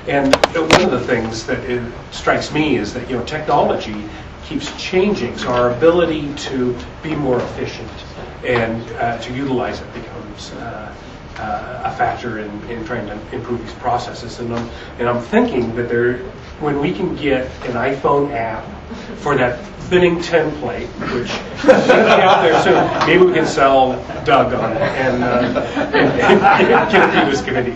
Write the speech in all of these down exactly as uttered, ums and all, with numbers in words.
And one of the things that it strikes me is that, you know, technology keeps changing, so our ability to be more efficient and uh, to utilize it becomes uh, uh, a factor in, in trying to improve these processes. And I'm, and I'm thinking that there, when we can get an iPhone app for that thinning template, which is going to be out there soon, maybe we can sell Doug on it and, uh, and, and get it through this committee.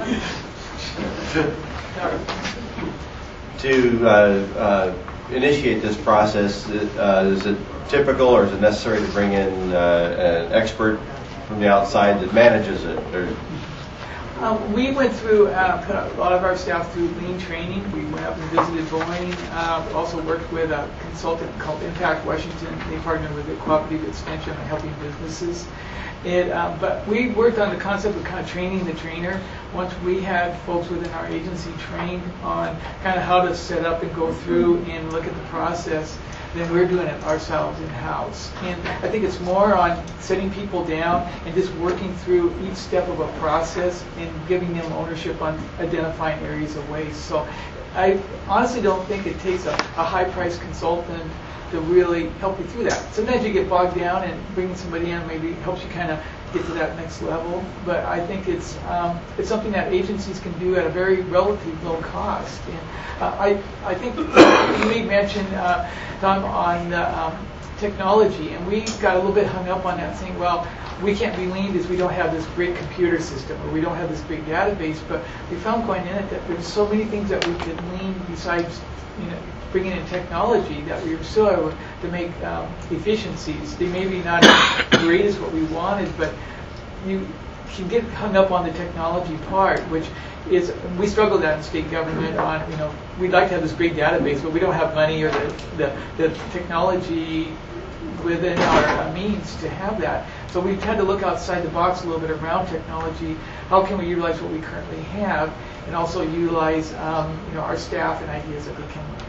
To uh, uh, initiate this process, uh, is it typical or is it necessary to bring in uh, an expert from the outside that manages it? Or Um, we went through, uh, put a lot of our staff through lean training. We went up and visited Boeing. Uh, also worked with a consultant called Impact Washington. They partnered with the Cooperative Extension on helping businesses. It, uh, but we worked on the concept of kind of training the trainer. Once we had folks within our agency trained on kind of how to set up and go through and look at the process, then we're doing it ourselves in-house. And I think it's more on setting people down and just working through each step of a process and giving them ownership on identifying areas of waste. So I honestly don't think it takes a, a high-priced consultant to really help you through that. Sometimes you get bogged down and bringing somebody in maybe helps you kind of get to that next level. But I think it's um, it's something that agencies can do at a very relatively low cost. And uh, I I think you mentioned uh, Tom on uh, um, technology, and we got a little bit hung up on that, saying, well, we can't be lean because we don't have this great computer system or we don't have this great database. But we found going in it that there's so many things that we could lean besides, you know, bringing in technology that we were still able to make um, efficiencies. They may be not as great as what we wanted, but you can get hung up on the technology part, which is, we struggle with that in state government on, you know, we'd like to have this great database, but we don't have money or the, the, the technology within our means to have that. So we've had to look outside the box a little bit around technology. How can we utilize what we currently have and also utilize um, you know, our staff and ideas that we can with.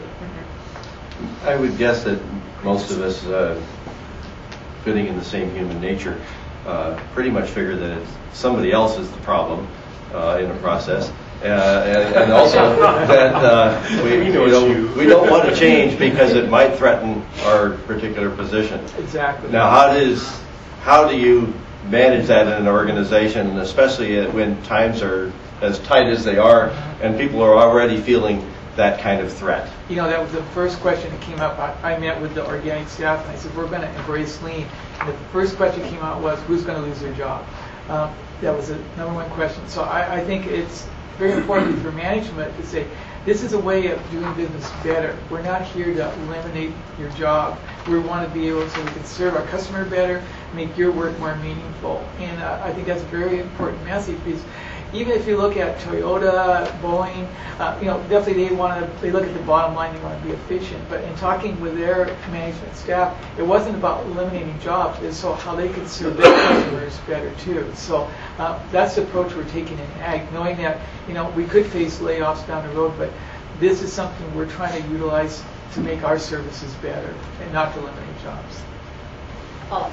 I would guess that most of us, uh, fitting in the same human nature, uh, pretty much figure that it's somebody else is the problem uh, in the process. Uh, and, and also that uh, we, you know, we don't want to change because it might threaten our particular position. Exactly. Now, how does how do you manage that in an organization, especially when times are as tight as they are, and people are already feeling that kind of threat? You know, that was the first question that came up. I, I met with the organic staff, and I said, we're going to embrace lean. And the first question came out was, who's going to lose their job? Um, that was the number one question. So I, I think it's very important for management to say, this is a way of doing business better. We're not here to eliminate your job. We want to be able so we can serve our customer better, make your work more meaningful. And uh, I think that's a very important message, because even if you look at Toyota, Boeing, uh, you know, definitely they want to, they look at the bottom line, they want to be efficient. But in talking with their management staff, it wasn't about eliminating jobs, it's so how they could serve their customers better too. So uh, that's the approach we're taking in ag, knowing that, you know, we could face layoffs down the road, but this is something we're trying to utilize to make our services better and not to eliminate jobs. Oh.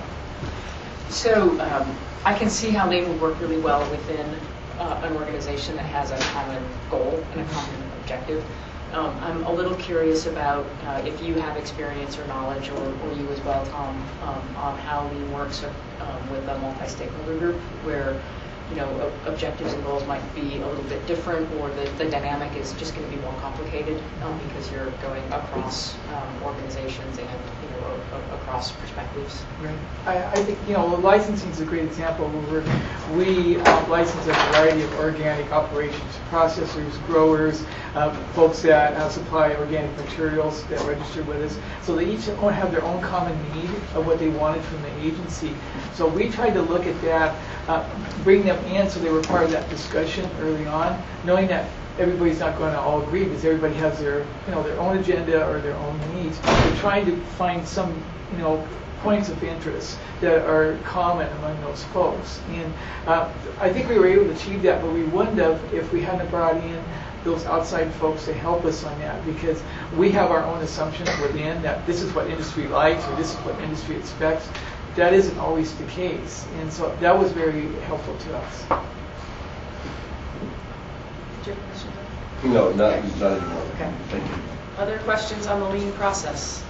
So um, I can see how lean would work really well within Uh, an organization that has a common goal and a common objective. Um, I'm a little curious about uh, if you have experience or knowledge, or, or you as well, Tom, um, on how lean works um, with a multi-stakeholder group, where you know ob- objectives and goals might be a little bit different, or the, the dynamic is just going to be more complicated um, because you're going across um, organizations and you know a, a, across perspectives. Right. I, I think you know licensing is a great example where we uh, license a variety of organic operations, processors, growers, uh, folks that uh, supply organic materials that register with us. So they each have their own common need of what they wanted from the agency. So we tried to look at that, uh, bring them in so they were part of that discussion early on, knowing that everybody's not going to all agree because everybody has their, you know, their own agenda or their own needs. We're trying to find some, you know, points of interest that are common among those folks. And uh, I think we were able to achieve that, but we wouldn't have if we hadn't brought in those outside folks to help us on that, because we have our own assumptions within that this is what industry likes or this is what industry expects. That isn't always the case. And so that was very helpful to us. No, not, not anymore. Okay. Thank you. Other questions on the lean process?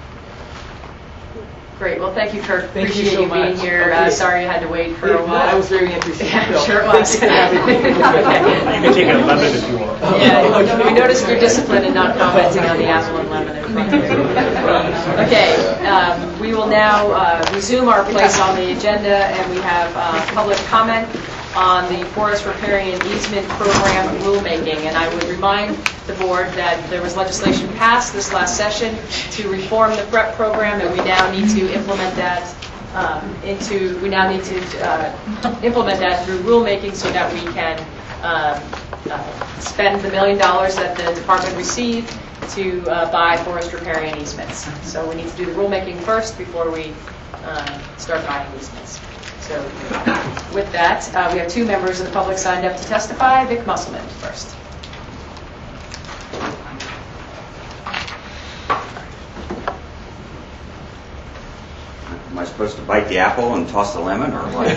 Great. Well, thank you, Kirk. Thank you Appreciate so you being much. here. Okay. Uh, sorry you had to wait for a No, while. that was very interesting. Yeah, Bill. sure it was. Thanks for having me. You can take a lemon if you want. Yeah, we noticed your discipline in not commenting on the apple and lemon in front of you. Okay, um, we will now uh, resume our place on the agenda, and we have uh, public comment on the forest riparian easement program rulemaking. And I would remind the board that there was legislation passed this last session to reform the PREP program, and we now need to implement that um, into, we now need to uh, implement that through rulemaking so that we can um, uh, spend the million dollars that the department received to uh, buy forest riparian easements. So we need to do the rulemaking first before we uh, start buying easements. So with that, uh, we have two members of the public signed up to testify. Vic Musselman first. Am I supposed to bite the apple and toss the lemon, or what?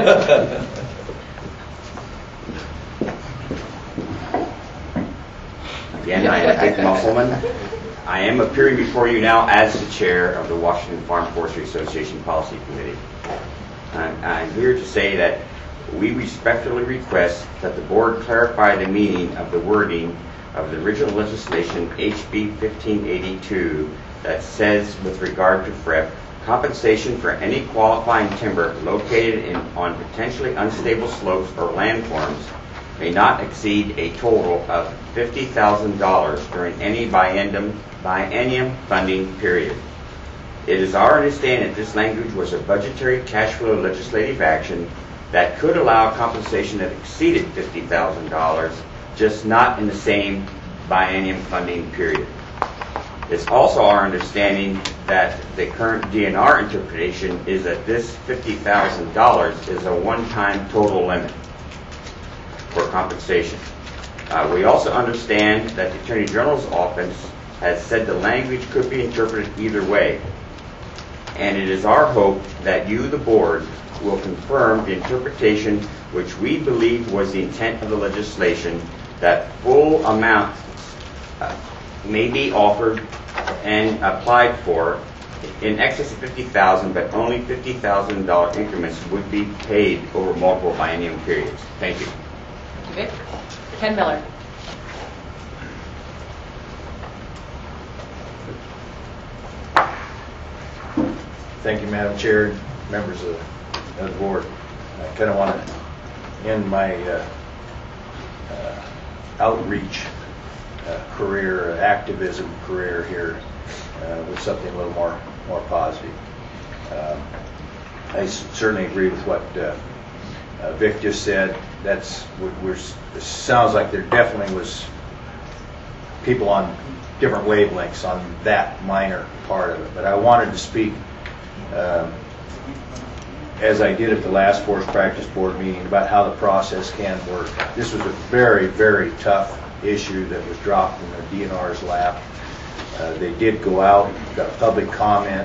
Again, I am Vic Musselman. I am appearing before you now as the chair of the Washington Farm Forestry Association Policy Committee. I'm, I'm here to say that we respectfully request that the board clarify the meaning of the wording of the original legislation H B fifteen eighty-two that says, with regard to F R E P, compensation for any qualifying timber located in, on potentially unstable slopes or landforms may not exceed a total of fifty thousand dollars during any biennium, biennium funding period. It is our understanding that this language was a budgetary cash flow legislative action that could allow compensation that exceeded fifty thousand dollars, just not in the same biennium funding period. It's also our understanding that the current D N R interpretation is that this fifty thousand dollars is a one-time total limit for compensation. Uh, we also understand that the Attorney General's office has said the language could be interpreted either way. And it is our hope that you, the board, will confirm the interpretation which we believe was the intent of the legislation, that full amount uh, may be offered and applied for in excess of fifty thousand dollars, but only fifty thousand dollars increments would be paid over multiple biennium periods. Thank you. Vic. Ken Miller. Thank you, Madam Chair, members of the board. I kind of want to end my uh, uh, outreach uh, career, uh, activism career here uh, with something a little more more positive. Um, I s- certainly agree with what uh, uh, Vic just said. That's we're, we're, it sounds like there definitely was people on different wavelengths on that minor part of it. But I wanted to speak, um, as I did at the last Forest Practice Board meeting, about how the process can work. This was a very, very tough issue that was dropped in the D N R's lap. Uh, they did go out, got public comment.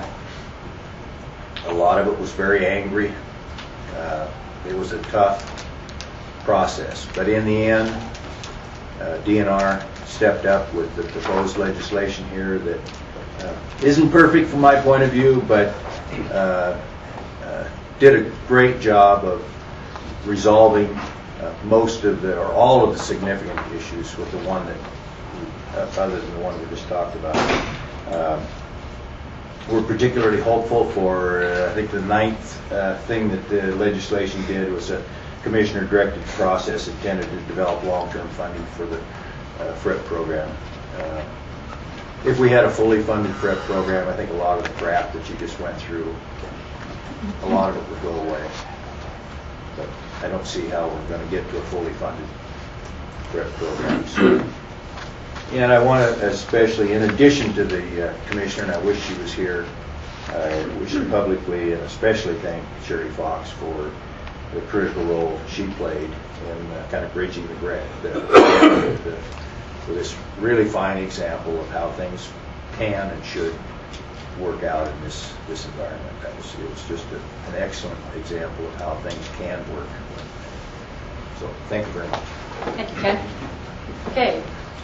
A lot of it was very angry. Uh, it was a tough process. But in the end, uh, D N R stepped up with the proposed legislation here that uh, isn't perfect from my point of view, but uh, uh, did a great job of resolving uh, most of the, or all of the significant issues with the one that, uh, other than the one we just talked about. Um, we're particularly hopeful for, uh, I think the ninth uh, thing that the legislation did was a commissioner-directed process intended to develop long-term funding for the uh, F R E P program. Uh, if we had a fully funded F R E P program, I think a lot of the crap that you just went through, a lot of it would go away. But I don't see how we're going to get to a fully funded F R E P program. So, and I want to especially, in addition to the uh, commissioner, and I wish she was here, uh, we should publicly and especially thank Sherry Fox for the critical role she played in uh, kind of bridging the gap, the, the, the, for this really fine example of how things can and should work out in this this environment. That was, it was just a, an excellent example of how things can work. So thank you very much. Thank you, Ken. Okay,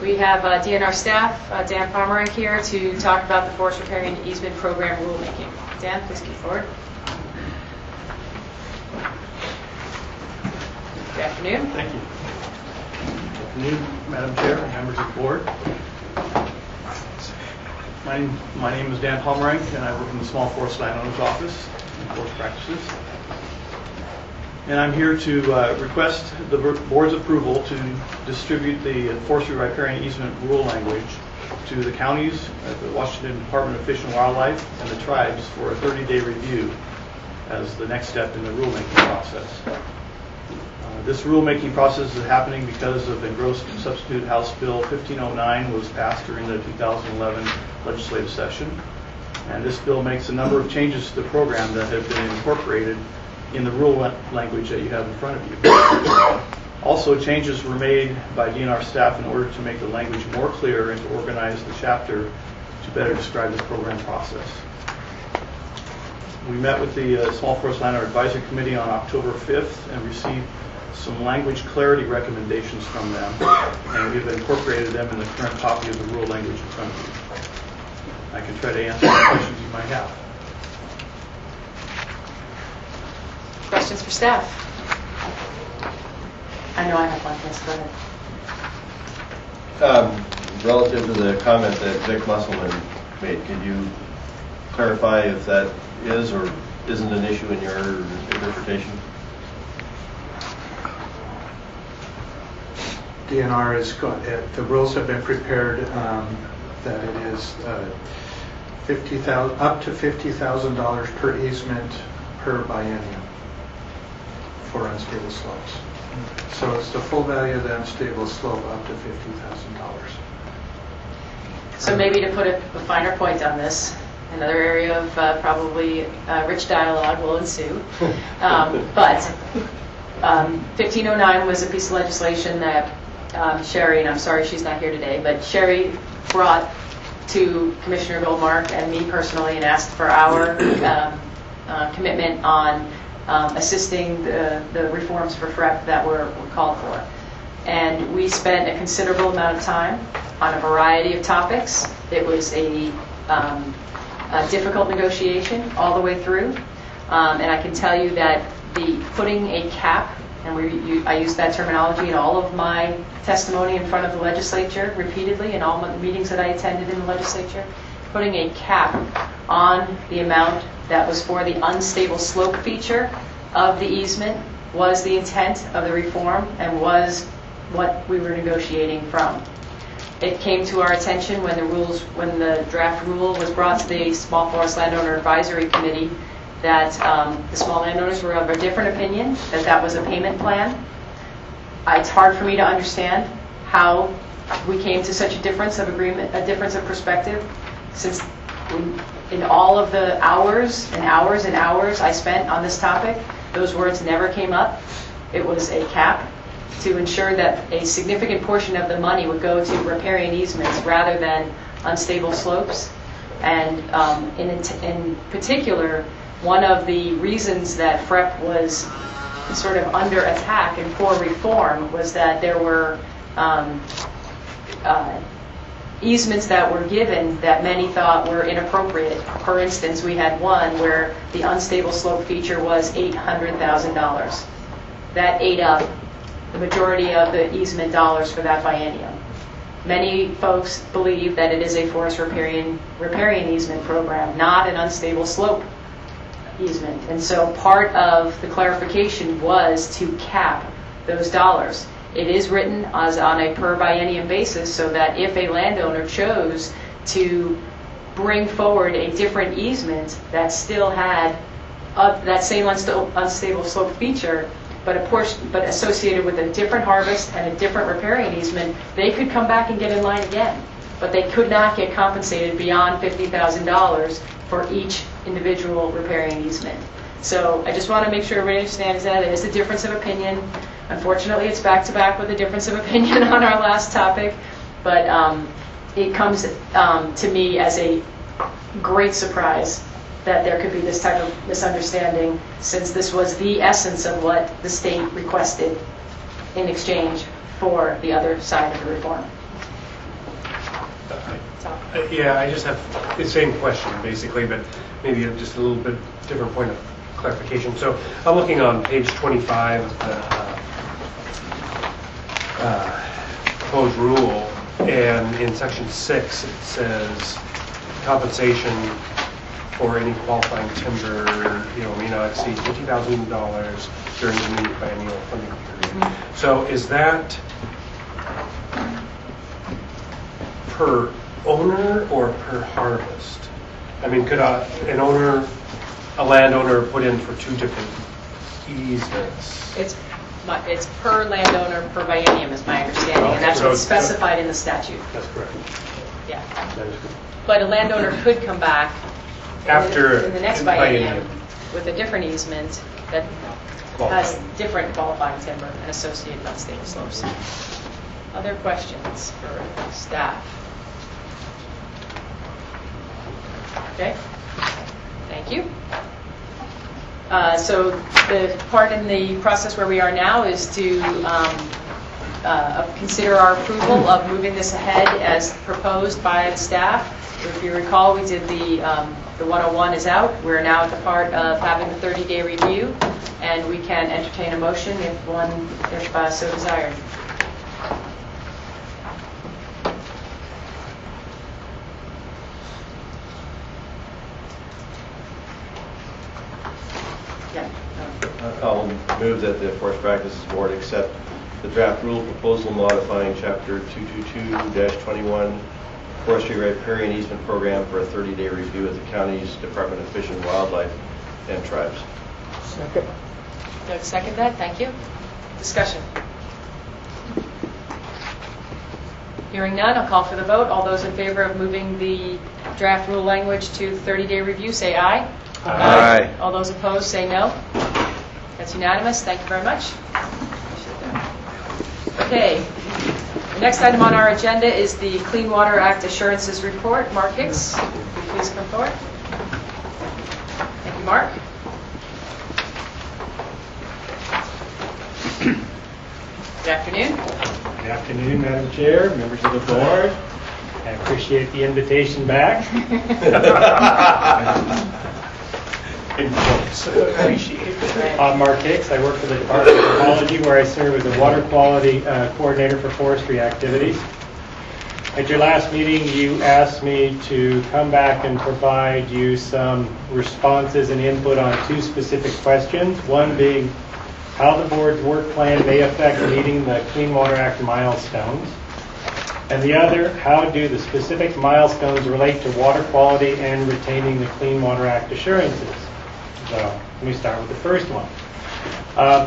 We have uh, D N R staff, uh, Dan Pomerank here to talk about the Forest Riparian Easement Program rulemaking. Dan, please come forward. Good afternoon. Thank you. Good afternoon, Madam Chair and members of the board. My, my name is Dan Pomerank, and I work in the Small Forest Landowners Office in Forest Practices. And I'm here to uh, request the board's approval to distribute the forestry riparian easement rule language to the counties, uh, the Washington Department of Fish and Wildlife, and the tribes for a thirty-day review as the next step in the rulemaking process. Uh, this rulemaking process is happening because of engrossed substitute House Bill fifteen oh nine was passed during the two thousand eleven legislative session. And this bill makes a number of changes to the program that have been incorporated in the rule language that you have in front of you. Also, changes were made by D N R staff in order to make the language more clear and to organize the chapter to better describe this program process. We met with the uh, Small Forest Landowner Advisory Committee on October fifth and received some language clarity recommendations from them, and we've incorporated them in the current copy of the rule language in front of you. I can try to answer any questions you might have. Questions for staff? I know I have one. Yes, go ahead. Um, relative to the comment that Vic Musselman made, could you clarify if that is or isn't an issue in your interpretation? D N R is go- uh, the rules have been prepared um, that it is uh, fifty thousand up to fifty thousand dollars per easement per biennium for unstable slopes. So it's the full value of the unstable slope up to fifty thousand dollars. So maybe to put a, a finer point on this, another area of uh, probably uh, rich dialogue will ensue. Um, but um, fifteen oh nine was a piece of legislation that um, Sherry, and I'm sorry she's not here today, but Sherry brought to Commissioner Goldmark and me personally and asked for our um, uh, commitment on um, assisting the, the reforms for F R E P that were, were called for. And we spent a considerable amount of time on a variety of topics. It was a, um, a difficult negotiation all the way through. Um, and I can tell you that the putting a cap, and we, you, I use that terminology in all of my testimony in front of the legislature repeatedly in all the meetings that I attended in the legislature, putting a cap on the amount that was for the unstable slope feature of the easement was the intent of the reform and was what we were negotiating from. It came to our attention when the rules, when the draft rule was brought to the Small Forest Landowner Advisory Committee that um, the small landowners were of a different opinion, that that was a payment plan. It's hard for me to understand how we came to such a difference of agreement, a difference of perspective, since in all of the hours and hours and hours I spent on this topic, those words never came up. It was a cap to ensure that a significant portion of the money would go to riparian easements rather than unstable slopes. And um, in, in particular, one of the reasons that F R E P was sort of under attack and for reform was that there were um, uh, easements that were given that many thought were inappropriate. For instance, we had one where the unstable slope feature was eight hundred thousand dollars. That ate up the majority of the easement dollars for that biennium. Many folks believe that it is a forest riparian, riparian easement program, not an unstable slope easement. And so part of the clarification was to cap those dollars. It is written as on a per biennium basis so that if a landowner chose to bring forward a different easement that still had uh, that same unsta- unstable slope feature, but a portion, but associated with a different harvest and a different riparian easement, they could come back and get in line again. But they could not get compensated beyond fifty thousand dollars for each individual riparian easement. So I just want to make sure everybody understands that there is a difference of opinion. Unfortunately, it's back to back with a difference of opinion on our last topic, but um, it comes um, to me as a great surprise that there could be this type of misunderstanding, since this was the essence of what the state requested in exchange for the other side of the reform. Tom? Uh, Yeah, I just have the same question, basically, but maybe just a little bit different point of clarification. So I'm looking on page twenty-five of the uh, uh, proposed rule, and in section six, it says compensation for any qualifying timber, you know, may not exceed fifty thousand dollars during the new biennial funding period. So is that per owner or per harvest? I mean, could a, an owner, a landowner put in for two different easements? It's, my- it's per landowner, per biennium is my understanding, and that's what's So- specified in the statute. That's correct. Yeah. That is correct. But a landowner could come back in the- After in the next in biennium with a different easement that has Qualifying. different qualifying timber and associated unstable slopes. Other questions for staff? Okay, thank you. Uh, So the part in the process where we are now is to um, uh, consider our approval of moving this ahead as proposed by the staff. If you recall, we did the, um, the one oh one is out. We're now at the part of having the thirty-day review, and we can entertain a motion if one, if uh, so desired. Yeah. I'll move that the Forest Practices Board accept the draft rule proposal modifying Chapter two twenty-two twenty-one Forestry Riparian Easement Program for a thirty-day review at the county's Department of Fish and Wildlife and Tribes. Second. Doug, second that. Thank you. Discussion. Hearing none, I'll call for the vote. All those in favor of moving the draft rule language to thirty-day review, say aye. Aye. All those opposed, say no. That's unanimous. Thank you very much. Okay. The next item on our agenda is the Clean Water Act Assurances Report. Mark Hicks, would you please come forward? Thank you, Mark. Good afternoon. Good afternoon, Madam Chair, members of the board. I appreciate the invitation back. Appreciate it. I'm Mark Hicks. I work for the Department of Ecology, where I serve as the Water Quality uh, Coordinator for Forestry Activities. At your last meeting, you asked me to come back and provide you some responses and input on two specific questions, one being how the board's work plan may affect meeting the Clean Water Act milestones, and the other, how do the specific milestones relate to water quality and retaining the Clean Water Act assurances. So let me start with the first one. Um,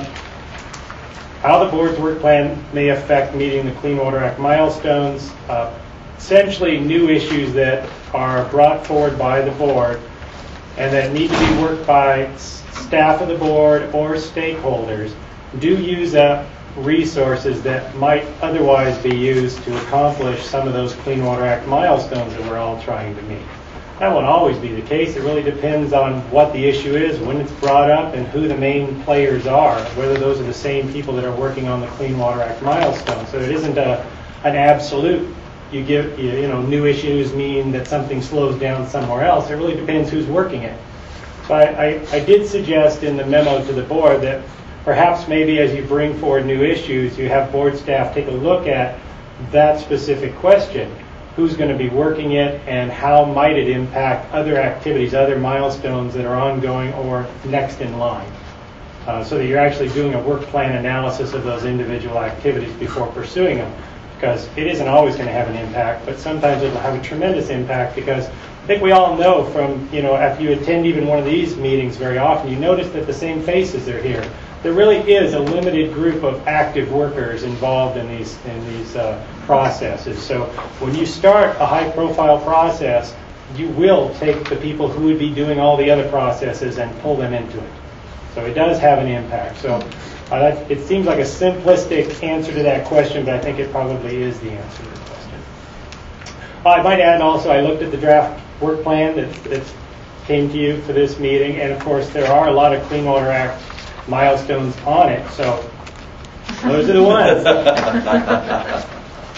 how the board's work plan may affect meeting the Clean Water Act milestones. Uh, essentially new issues that are brought forward by the board and that need to be worked by s- staff of the board or stakeholders do use up resources that might otherwise be used to accomplish some of those Clean Water Act milestones that we're all trying to meet. That won't always be the case. It really depends on what the issue is, when it's brought up, and who the main players are, whether those are the same people that are working on the Clean Water Act milestones. So it isn't a, an absolute, you give, you, you know, new issues mean that something slows down somewhere else. It really depends who's working it. So I, I, I did suggest in the memo to the board that perhaps maybe as you bring forward new issues, you have board staff take a look at that specific question. Who's going to be working it, and how might it impact other activities, other milestones that are ongoing or next in line, uh, so that you're actually doing a work plan analysis of those individual activities before pursuing them. Because it isn't always going to have an impact, but sometimes it'll have a tremendous impact, because I think we all know from, you know, if you attend even one of these meetings very often, you notice that the same faces are here. There really is a limited group of active workers involved in these in these uh, processes. So when you start a high-profile process, you will take the people who would be doing all the other processes and pull them into it. So it does have an impact. So uh, that, it seems like a simplistic answer to that question, but I think it probably is the answer to the question. Uh, I might add also, I looked at the draft work plan that, that came to you for this meeting, and of course there are a lot of Clean Water Act milestones on it, so those are the ones.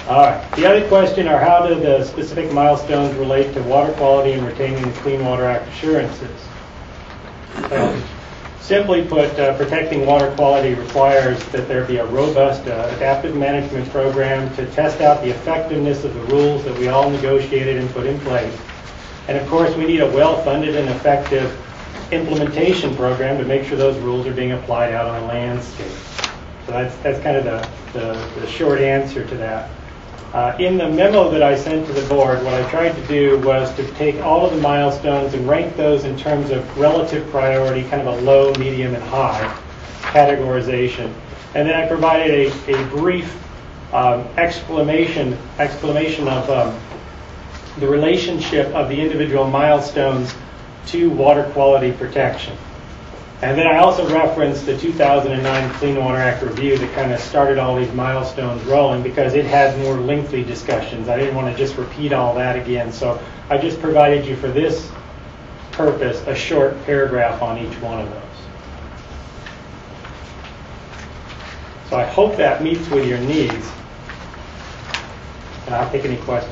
All right. The other question are how do the specific milestones relate to water quality and retaining the Clean Water Act assurances? Um, simply put, uh, protecting water quality requires that there be a robust uh, adaptive management program to test out the effectiveness of the rules that we all negotiated and put in place. And of course, we need a well-funded and effective implementation program to make sure those rules are being applied out on the landscape. So that's, that's kind of the, the, the short answer to that. Uh, in the memo that I sent to the board, what I tried to do was to take all of the milestones and rank those in terms of relative priority, kind of a low, medium, and high categorization. And then I provided a, a brief um, explanation, explanation of um, the relationship of the individual milestones to water quality protection. And then I also referenced the two thousand nine Clean Water Act review that kind of started all these milestones rolling because it had more lengthy discussions. I didn't want to just repeat all that again. So I just provided you for this purpose a short paragraph on each one of those. So I hope that meets with your needs. And I'll take any questions.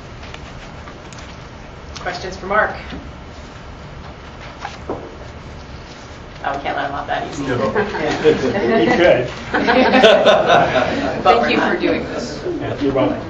Questions for Mark? Oh, we can't let him off that easy. You could. Thank you for doing this. Yeah, you're welcome.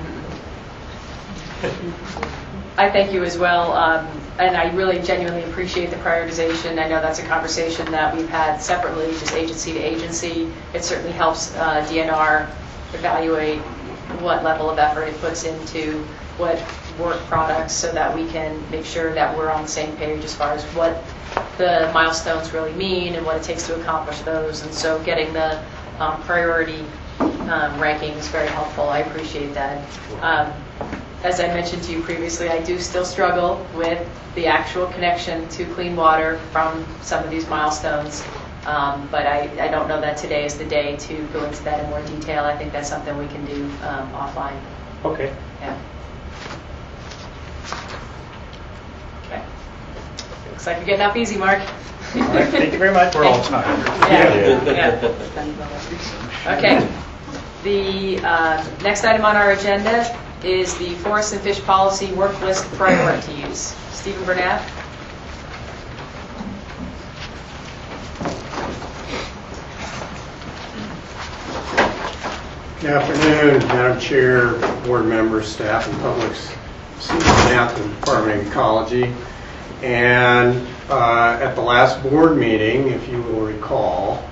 I thank you as well, um, and I really genuinely appreciate the prioritization. I know that's a conversation that we've had separately, just agency to agency. It certainly helps uh, D N R evaluate what level of effort it puts into what work products so that we can make sure that we're on the same page as far as what the milestones really mean and what it takes to accomplish those. And so getting the um, priority um, ranking is very helpful. I appreciate that. Um, as I mentioned to you previously, I do still struggle with the actual connection to clean water from some of these milestones. Um, but I, I don't know that today is the day to go into that in more detail. I think that's something we can do um, offline. Okay. Yeah. Okay. Looks like you're getting up easy, Mark. All right. Thank you very much. We're all tired. Yeah. yeah. Okay. The uh, next item on our agenda is the Forest and Fish Policy Work List Priorities. Stephen Burnett. Good afternoon, Madam Chair, board members, staff, and public. Steve Burnett, the Department of Ecology. And uh, at the last board meeting, if you will recall,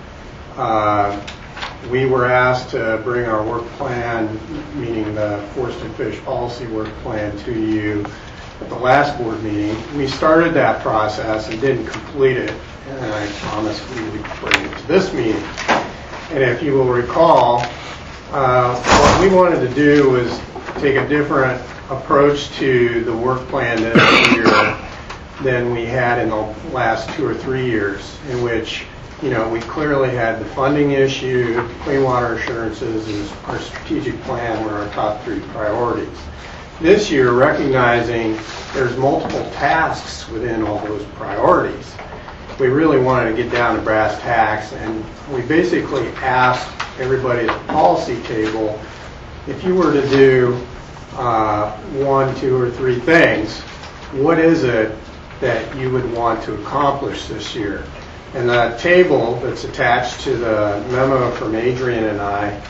uh, we were asked to bring our work plan, meaning the Forest and Fish Policy Work Plan, to you at the last board meeting. We started that process and didn't complete it, and I promised we would bring it to this meeting. And if you will recall, uh, what we wanted to do was take a different approach to the work plan this year than we had in the last two or three years, in which, you know, we clearly had the funding issue, clean water assurances, and our strategic plan were our top three priorities. This year, recognizing there's multiple tasks within all those priorities, we really wanted to get down to brass tacks, and we basically asked everybody at the policy table, if you were to do uh, one, two, or three things, what is it that you would want to accomplish this year? And the table that's attached to the memo from Adrian and I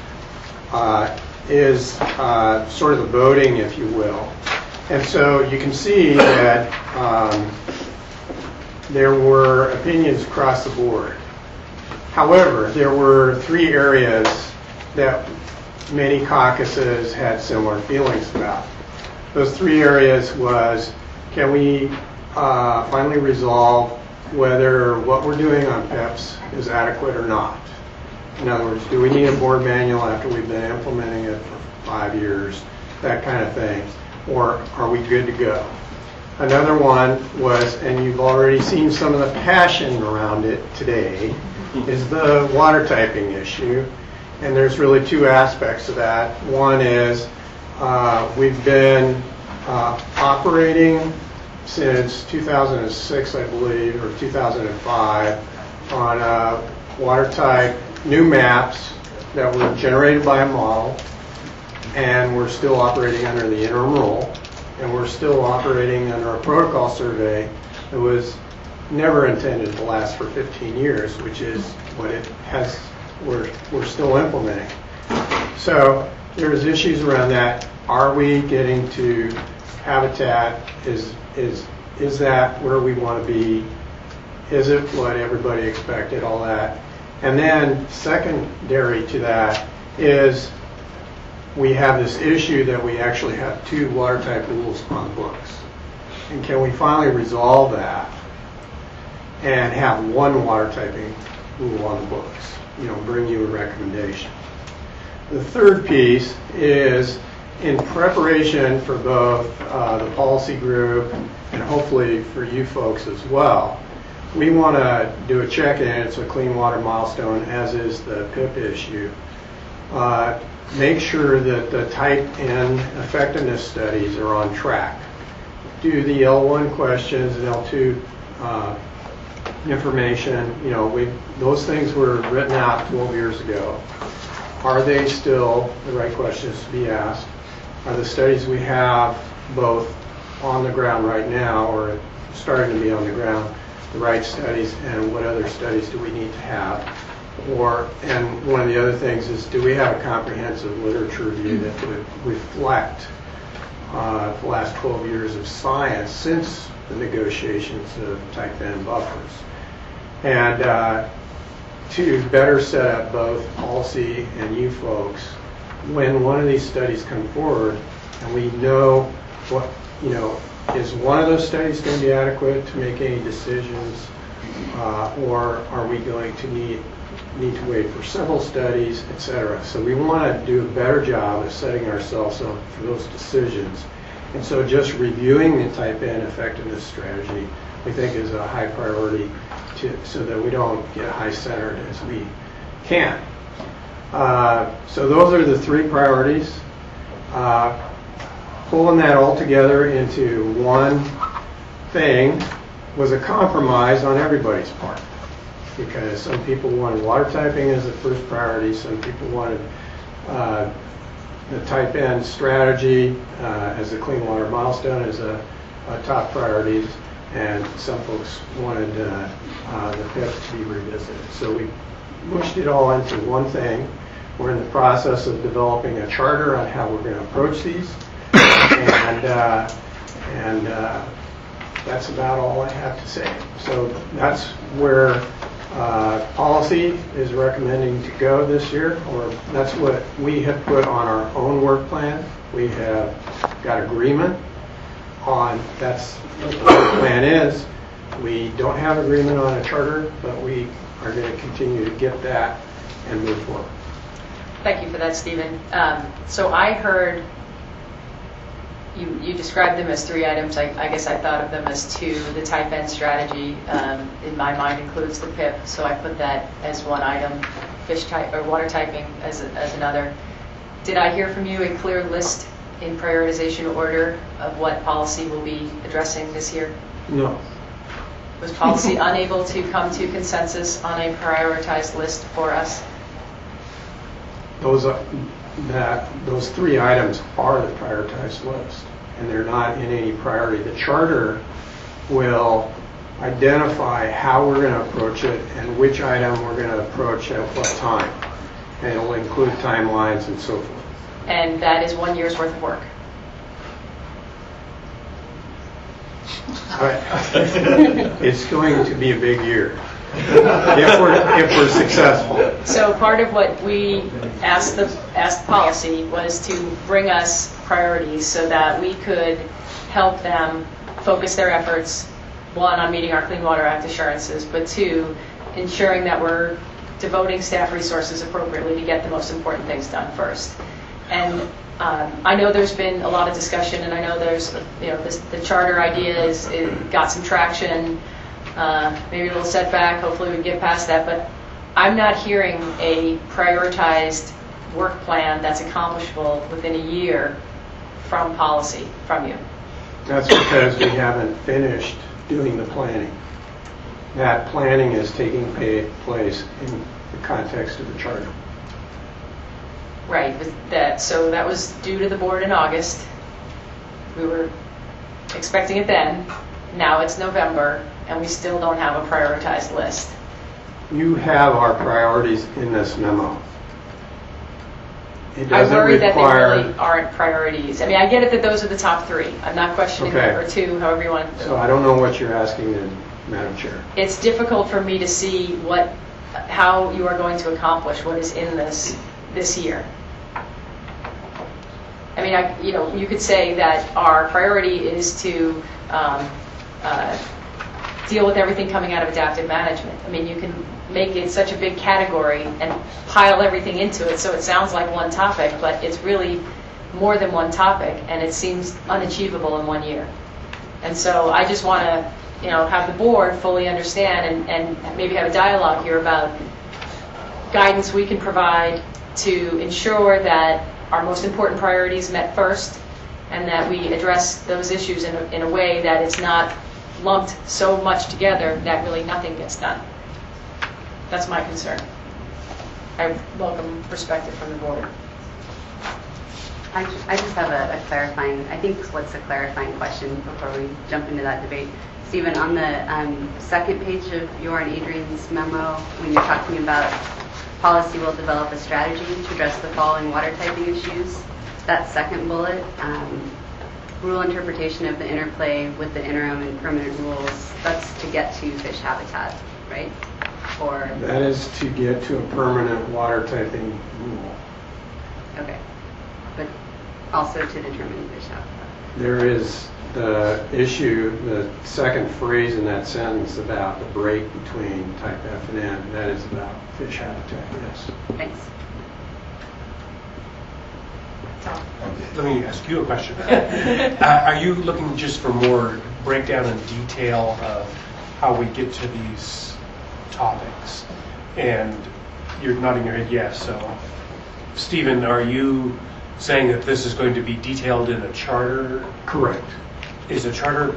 uh, is uh, sort of the voting, if you will. And so you can see that um, there were opinions across the board. However, there were three areas that many caucuses had similar feelings about. Those three areas was, can we uh, finally resolve whether what we're doing on P I Ps is adequate or not? In other words, do we need a board manual after we've been implementing it for five years, that kind of thing, or are we good to go? Another one was, and you've already seen some of the passion around it today, is the water typing issue. And there's really two aspects of that. One is uh, we've been uh, operating since two thousand six, I believe, or two thousand five, on uh, water type new maps that were generated by a model. and we're still operating under the interim rule, and we're still operating under a protocol survey that was never intended to last for fifteen years, which is what it has, we're, we're still implementing. So there's issues around that. Are we getting to habitat? Is, is, is that where we want to be? Is it what everybody expected? All that. And then secondary to that is we have this issue that we actually have two water type rules on the books. And can we finally resolve that and have one water typing rule on the books? You know, bring you a recommendation. The third piece is in preparation for both uh, the policy group and hopefully for you folks as well. We want to do a check-in. It's a clean water milestone, as is the P I P issue. Uh, make sure that the type N effectiveness studies are on track. Do the L one questions and L two uh, information. You know, we those things were written out twelve years ago. Are they still the right questions to be asked? Are the studies we have both on the ground right now or starting to be on the ground the right studies, and what other studies do we need to have? Or, and one of the other things is, do we have a comprehensive literature review that would reflect uh, the last twelve years of science since the negotiations of type N buffers? And uh, to better set up both policy and you folks, when one of these studies come forward and we know what, you know, is one of those studies going to be adequate to make any decisions, uh, or are we going to need need to wait for several studies, et cetera? So we want to do a better job of setting ourselves up for those decisions. And so just reviewing the type N effectiveness strategy, we think is a high priority to, so that we don't get high-centered as we can. Uh, so those are the three priorities. Uh, pulling that all together into one thing was a compromise on everybody's part, because some people wanted water typing as the first priority, some people wanted uh, the type N strategy uh, as the clean water milestone as a, a top priority, and some folks wanted uh, uh, the P I P to be revisited. So we mushed it all into one thing. We're in the process of developing a charter on how we're going to approach these, and uh, and uh, that's about all I have to say. So that's where uh, policy is recommending to go this year, or that's what we have put on our own work plan. We have got agreement on that's what the work plan is. We don't have agreement on a charter, but we are going to continue to get that and move forward. Thank you for that, Stephen. Um, so I heard you, you described them as three items. I, I guess I thought of them as two. The type N strategy, um, in my mind, includes the P I P, so I put that as one item. Fish type or water typing as, a, as another. Did I hear from you a clear list in prioritization order of what policy will be addressing this year? No. Was policy unable to come to consensus on a prioritized list for us? Those are, that those three items are the prioritized list, and they're not in any priority. The charter will identify how we're going to approach it and which item we're going to approach at what time, and it'll include timelines and so forth. And that is one year's worth of work. It's going to be a big year if we're if we're successful. So part of what we asked the asked policy was to bring us priorities so that we could help them focus their efforts, one, on meeting our Clean Water Act assurances, but two, ensuring that we're devoting staff resources appropriately to get the most important things done first. And um, I know there's been a lot of discussion, and I know there's, you know, this, the charter idea is it got some traction, uh, maybe a little setback. Hopefully we can get past that. But I'm not hearing a prioritized work plan that's accomplishable within a year from policy from you. That's because we haven't finished doing the planning. That planning is taking place in the context of the charter. Right, but that, so that was due to the board in August. We were expecting it then. Now it's November, and we still don't have a prioritized list. You have our priorities in this memo. It I doesn't worry that they require, really aren't priorities. I mean, I get it that those are the top three. I'm not questioning Okay. number two, however you want to. so I don't know what you're asking then, Madam Chair. It's difficult for me to see what, how you are going to accomplish what is in this this year. I mean, I, you know, you could say that our priority is to um, uh, deal with everything coming out of adaptive management. I mean, you can make it such a big category and pile everything into it so it sounds like one topic, but it's really more than one topic, and it seems unachievable in one year. And so I just want to, you know, have the board fully understand and, and maybe have a dialogue here about guidance we can provide to ensure that our most important priorities met first, and that we address those issues in a, in a way that it's not lumped so much together that really nothing gets done. That's my concern. I welcome perspective from the board. I just, I just have a, a clarifying, I think what's a clarifying question before we jump into that debate. Stephen, on the um, second page of your and Adrian's memo, when you're talking about policy will develop a strategy to address the following water typing issues, that second bullet, um, rule interpretation of the interplay with the interim and permanent rules, that's to get to fish habitat, right? Or That is to get to a permanent water typing rule. okay, but also to determine fish habitat. There is the issue, the second phrase in that sentence about the break between type F and N, that is about fish habitat, yes. Thanks. Tom. Let me ask you a question. uh, are you looking just for more breakdown and detail of how we get to these topics? And you're nodding your head yes. So, Stephen, are you saying that this is going to be detailed in a charter? Correct. Is a charter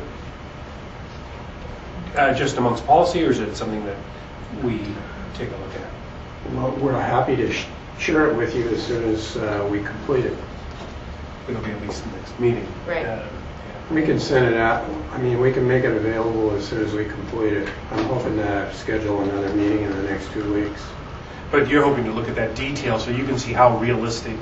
uh, just amongst policy, or is it something that we take a look at? Well, we're happy to sh- share it with you as soon as uh, we complete it. It'll be at least the next meeting. Right. Uh, We can send it out, I mean, we can make it available as soon as we complete it. I'm hoping to schedule another meeting in the next two weeks. But you're hoping to look at that detail so you can see how realistic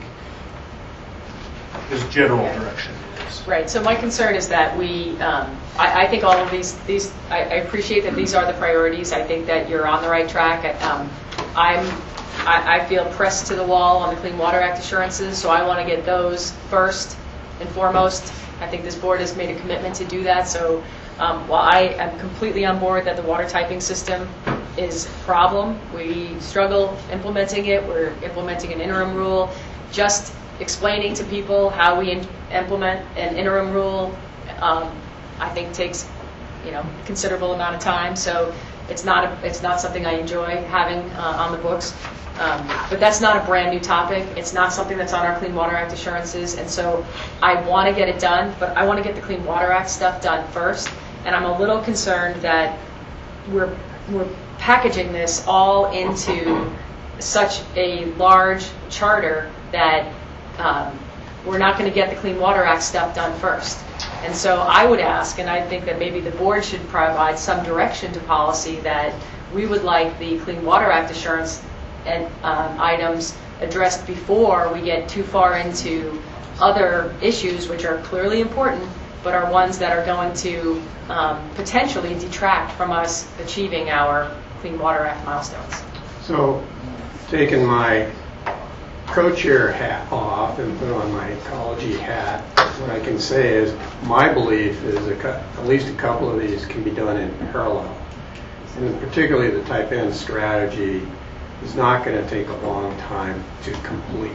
this general direction is. Right. So my concern is that we, um, I, I think all of these, these, I, I appreciate that these are the priorities. I think that you're on the right track. Um, I'm, I, I feel pressed to the wall on the Clean Water Act assurances, so I want to get those first and foremost. I think this board has made a commitment to do that. So um, while I am completely on board that the water typing system is a problem, we struggle implementing it. We're implementing an interim rule. Just explaining to people how we in- implement an interim rule, um, I think takes, you know, a considerable amount of time. So it's not a, it's not something I enjoy having uh, on the books. Um, but that's not a brand new topic. It's not something that's on our Clean Water Act assurances. And so I want to get it done, but I want to get the Clean Water Act stuff done first. And I'm a little concerned that we're we're packaging this all into such a large charter that um, we're not going to get the Clean Water Act stuff done first. And so I would ask, and I think that maybe the board should provide some direction to policy that we would like the Clean Water Act assurance and um, items addressed before we get too far into other issues which are clearly important, but are ones that are going to um, potentially detract from us achieving our Clean Water Act milestones. So, taking my co-chair hat off and put on my ecology hat, what I can say is my belief is a cu- at least a couple of these can be done in parallel. And particularly the type N strategy is not going to take a long time to complete.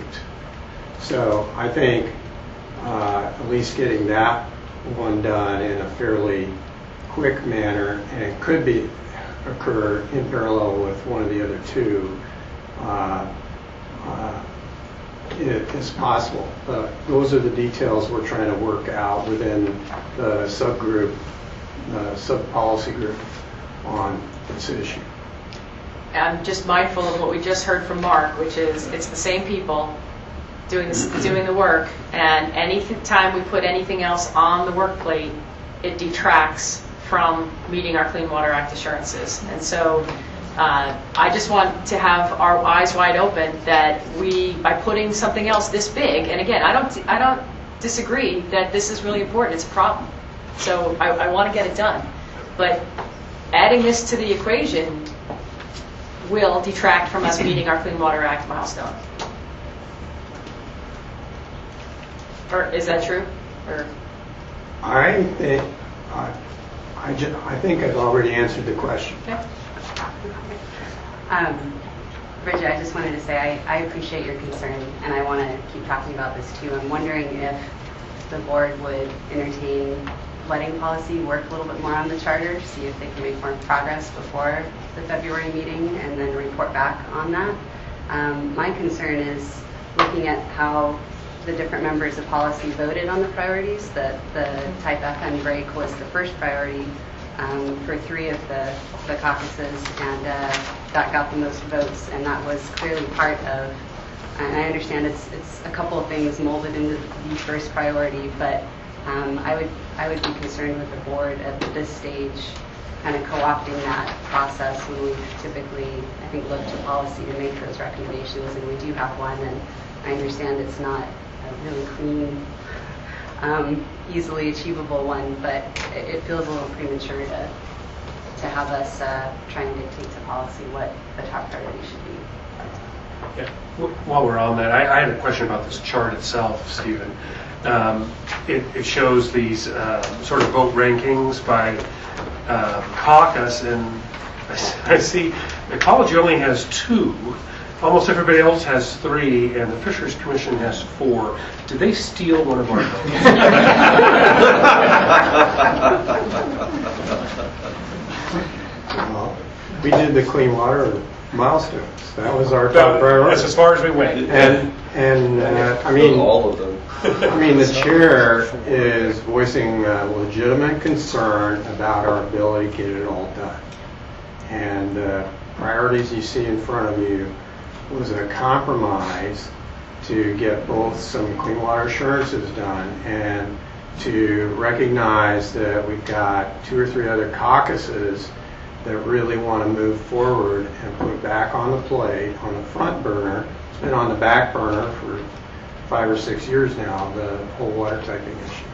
So I think uh, at least getting that one done in a fairly quick manner, and it could be occur in parallel with one of the other two, uh, uh, it is possible. But those are the details we're trying to work out within the subgroup, the sub-policy group on this issue. I'm just mindful of what we just heard from Mark, which is it's the same people, doing this, doing the work, and any time we put anything else on the work plate, it detracts from meeting our Clean Water Act assurances. And so uh, I just want to have our eyes wide open that we, by putting something else this big, and again, I don't, I don't disagree that this is really important. It's a problem. So I, I want to get it done. But adding this to the equation will detract from us meeting our Clean Water Act milestone. Or is that true? Or I think, I, I, ju- I think I've already answered the question. okay. Um, Bridget, I just wanted to say I, I appreciate your concern, and I want to keep talking about this too. I'm wondering if the board would entertain letting policy work a little bit more on the charter, see if they can make more progress before the February meeting, and then report back on that. Um, my concern is looking at how the different members of policy voted on the priorities. That the Type F M break was the first priority um, for three of the, the caucuses, and uh, that got the most votes, and that was clearly part of, and I understand it's it's a couple of things molded into the first priority, but um, I would I would be concerned with the board at this stage kind of co-opting that process when we typically, I think, look to policy to make those recommendations, and we do have one, and I understand it's not a really clean, um, easily achievable one, but it, it feels a little premature to to have us uh, try and dictate to policy what the top priority should be. Yeah. While we're on that, I, I had a question about this chart itself, Stephen. Um, it, it shows these uh, sort of vote rankings by uh, caucus, and I, I see ecology only has two. Almost everybody else has three, and the Fisheries Commission has four. Did they steal one of our votes? Well, we did the clean water milestones. That was our top That- priority. That's as far as we went. And, and uh, I mean, all of them. I mean, the chair is voicing a legitimate concern about our ability to get it all done. And uh, priorities you see in front of you was a compromise to get both some clean water assurances done and to recognize that we've got two or three other caucuses that really want to move forward and put back on the plate, on the front burner. It's been on the back burner for five or six years now, the whole water typing issue.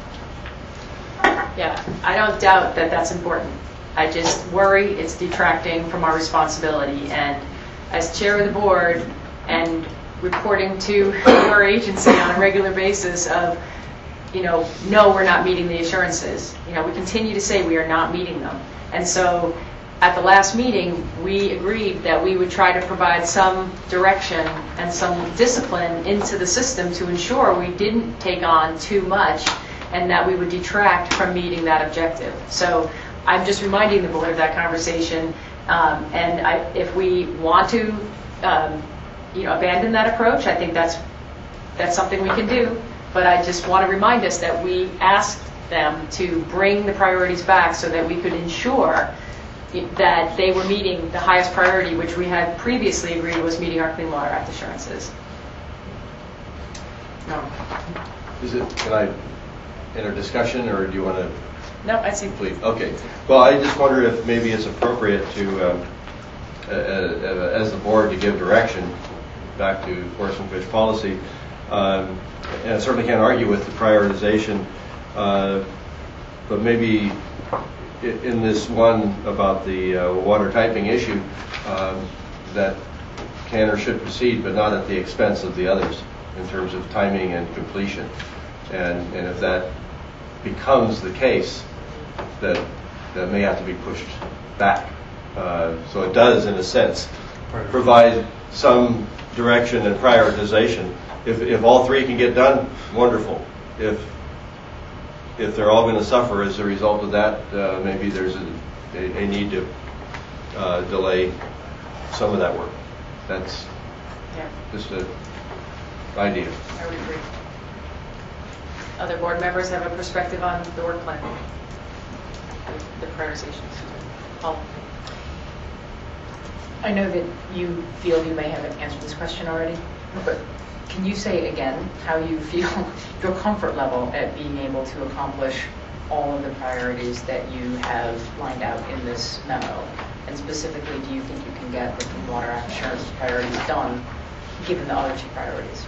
Yeah, I don't doubt that that's important. I just worry it's detracting from our responsibility. And as chair of the board and reporting to your agency on a regular basis of, you know, no, we're not meeting the assurances. You know, we continue to say we are not meeting them. And so at the last meeting, we agreed that we would try to provide some direction and some discipline into the system to ensure we didn't take on too much and that we would detract from meeting that objective. So I'm just reminding the board of that conversation. Um, and I, if we want to, um, you know, abandon that approach, I think that's that's something we can do. But I just want to remind us that we asked them to bring the priorities back so that we could ensure that they were meeting the highest priority, which we had previously agreed was meeting our Clean Water Act assurances. No. Is it, can I enter discussion, or do you want to? No, I see. Complete. Okay. Well, I just wonder if maybe it's appropriate to, um, uh, uh, as the board, to give direction back to Forest and Fish policy. Um, and I certainly can't argue with the prioritization, uh, but maybe in this one about the uh, water typing issue, um, that can or should proceed, but not at the expense of the others in terms of timing and completion. And, and if that becomes the case, that that may have to be pushed back. Uh, so it does, in a sense, provide some direction and prioritization. If if all three can get done, wonderful. If if they're all going to suffer as a result of that, uh, maybe there's a, a, a need to uh, delay some of that work. That's Yeah. just an idea. I would agree. Other board members have a perspective on the work plan, the prioritizations. Paul? I know that you feel you may have answered this question already, But can you say again how you feel, your comfort level at being able to accomplish all of the priorities that you have lined out in this memo? And specifically, do you think you can get the Clean Water Act Assurance priorities done, given the other two priorities?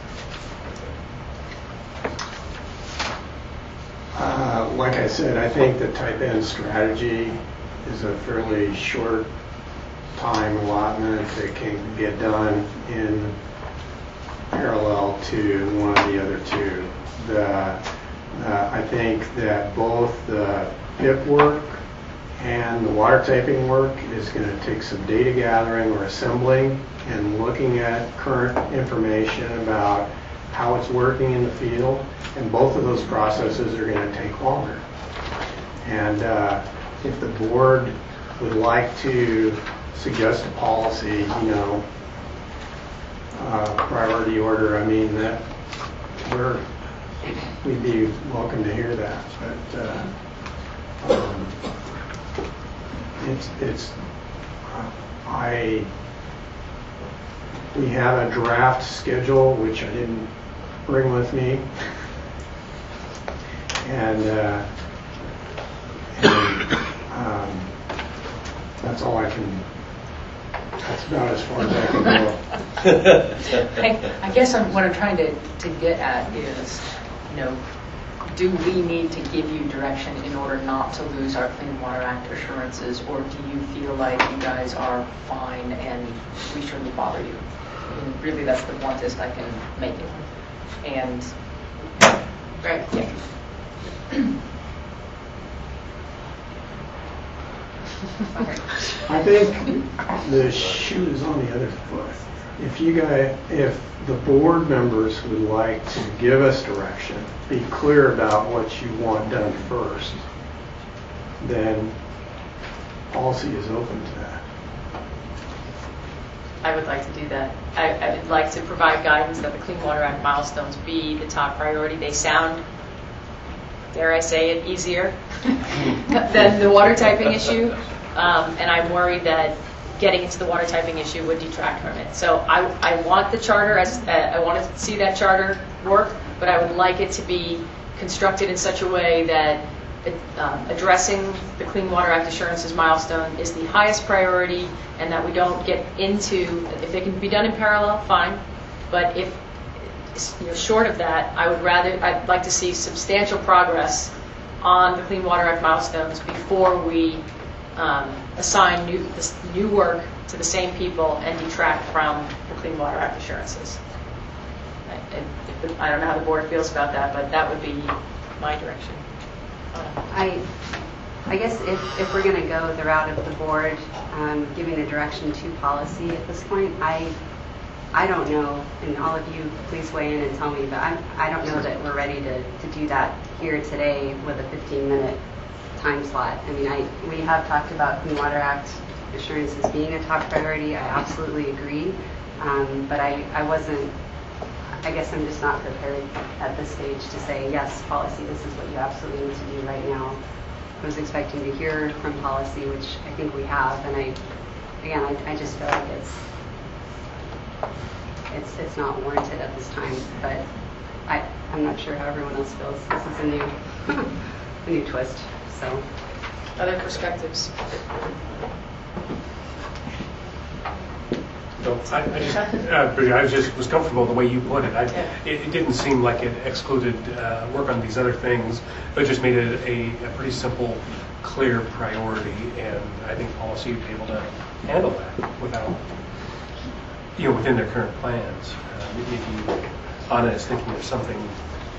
Uh, like I said, I think the type N strategy is a fairly short time allotment that can get done in parallel to one of the other two. The, uh, I think that both the P I P work and the water typing work is going to take some data gathering or assembling and looking at current information about how it's working in the field, and both of those processes are going to take longer. And uh, if the board would like to suggest a policy, you know, uh, priority order, I mean, that we're, we'd be welcome to hear that. But uh, um, it's, it's, uh, I, we have a draft schedule, which I didn't bring with me. And, uh, and um, that's all I can, that's about as far as I can go. I, I guess I'm, what I'm trying to, to get at is, you know, do we need to give you direction in order not to lose our Clean Water Act assurances, or do you feel like you guys are fine and we shouldn't bother you? I mean, really, that's the bluntest I can make it. And, right, yeah. I think the shoe is on the other foot. If you guys, if the board members would like to give us direction, be clear about what you want done first, then policy is open to that. I would like to do that. I, I would like to provide guidance that the Clean Water Act milestones be the top priority. They sound, dare I say it, easier than the water typing issue. Um, and I'm worried that getting into the water typing issue would detract from it. So I, I want the charter, as uh, I want to see that charter work, but I would like it to be constructed in such a way that it, um, addressing the Clean Water Act assurances milestone is the highest priority, and that we don't get into, if it can be done in parallel, fine, but if, you know, short of that, I would rather, I'd like to see substantial progress on the Clean Water Act milestones before we um, assign new, this new work to the same people and detract from the Clean Water Act assurances. I, if the, I don't know how the board feels about that, but that would be my direction. I, I guess if, if we're going to go the route of the board um, giving the direction to policy at this point, I I don't know, and all of you please weigh in and tell me, but I'm, I don't know that we're ready to, to do that here today with a fifteen minute time slot. I mean, I we have talked about Clean Water Act assurances being a top priority. I absolutely agree, um, but I, I wasn't, I guess I'm just not prepared at this stage to say, yes, policy, this is what you absolutely need to do right now. I was expecting to hear from policy, which I think we have, and I, again, I, I just feel like it's, it's it's not warranted at this time, but I, I'm not sure how everyone else feels. This is a new, a new twist, so. Other perspectives? No, I, I just, uh, I was just was comfortable the way you put it. I, Yeah. it, it didn't seem like it excluded uh, work on these other things, but just made it a, a pretty simple, clear priority, and I think policy would be able to handle that without, you know, within their current plans. Uh, maybe Anna is thinking of something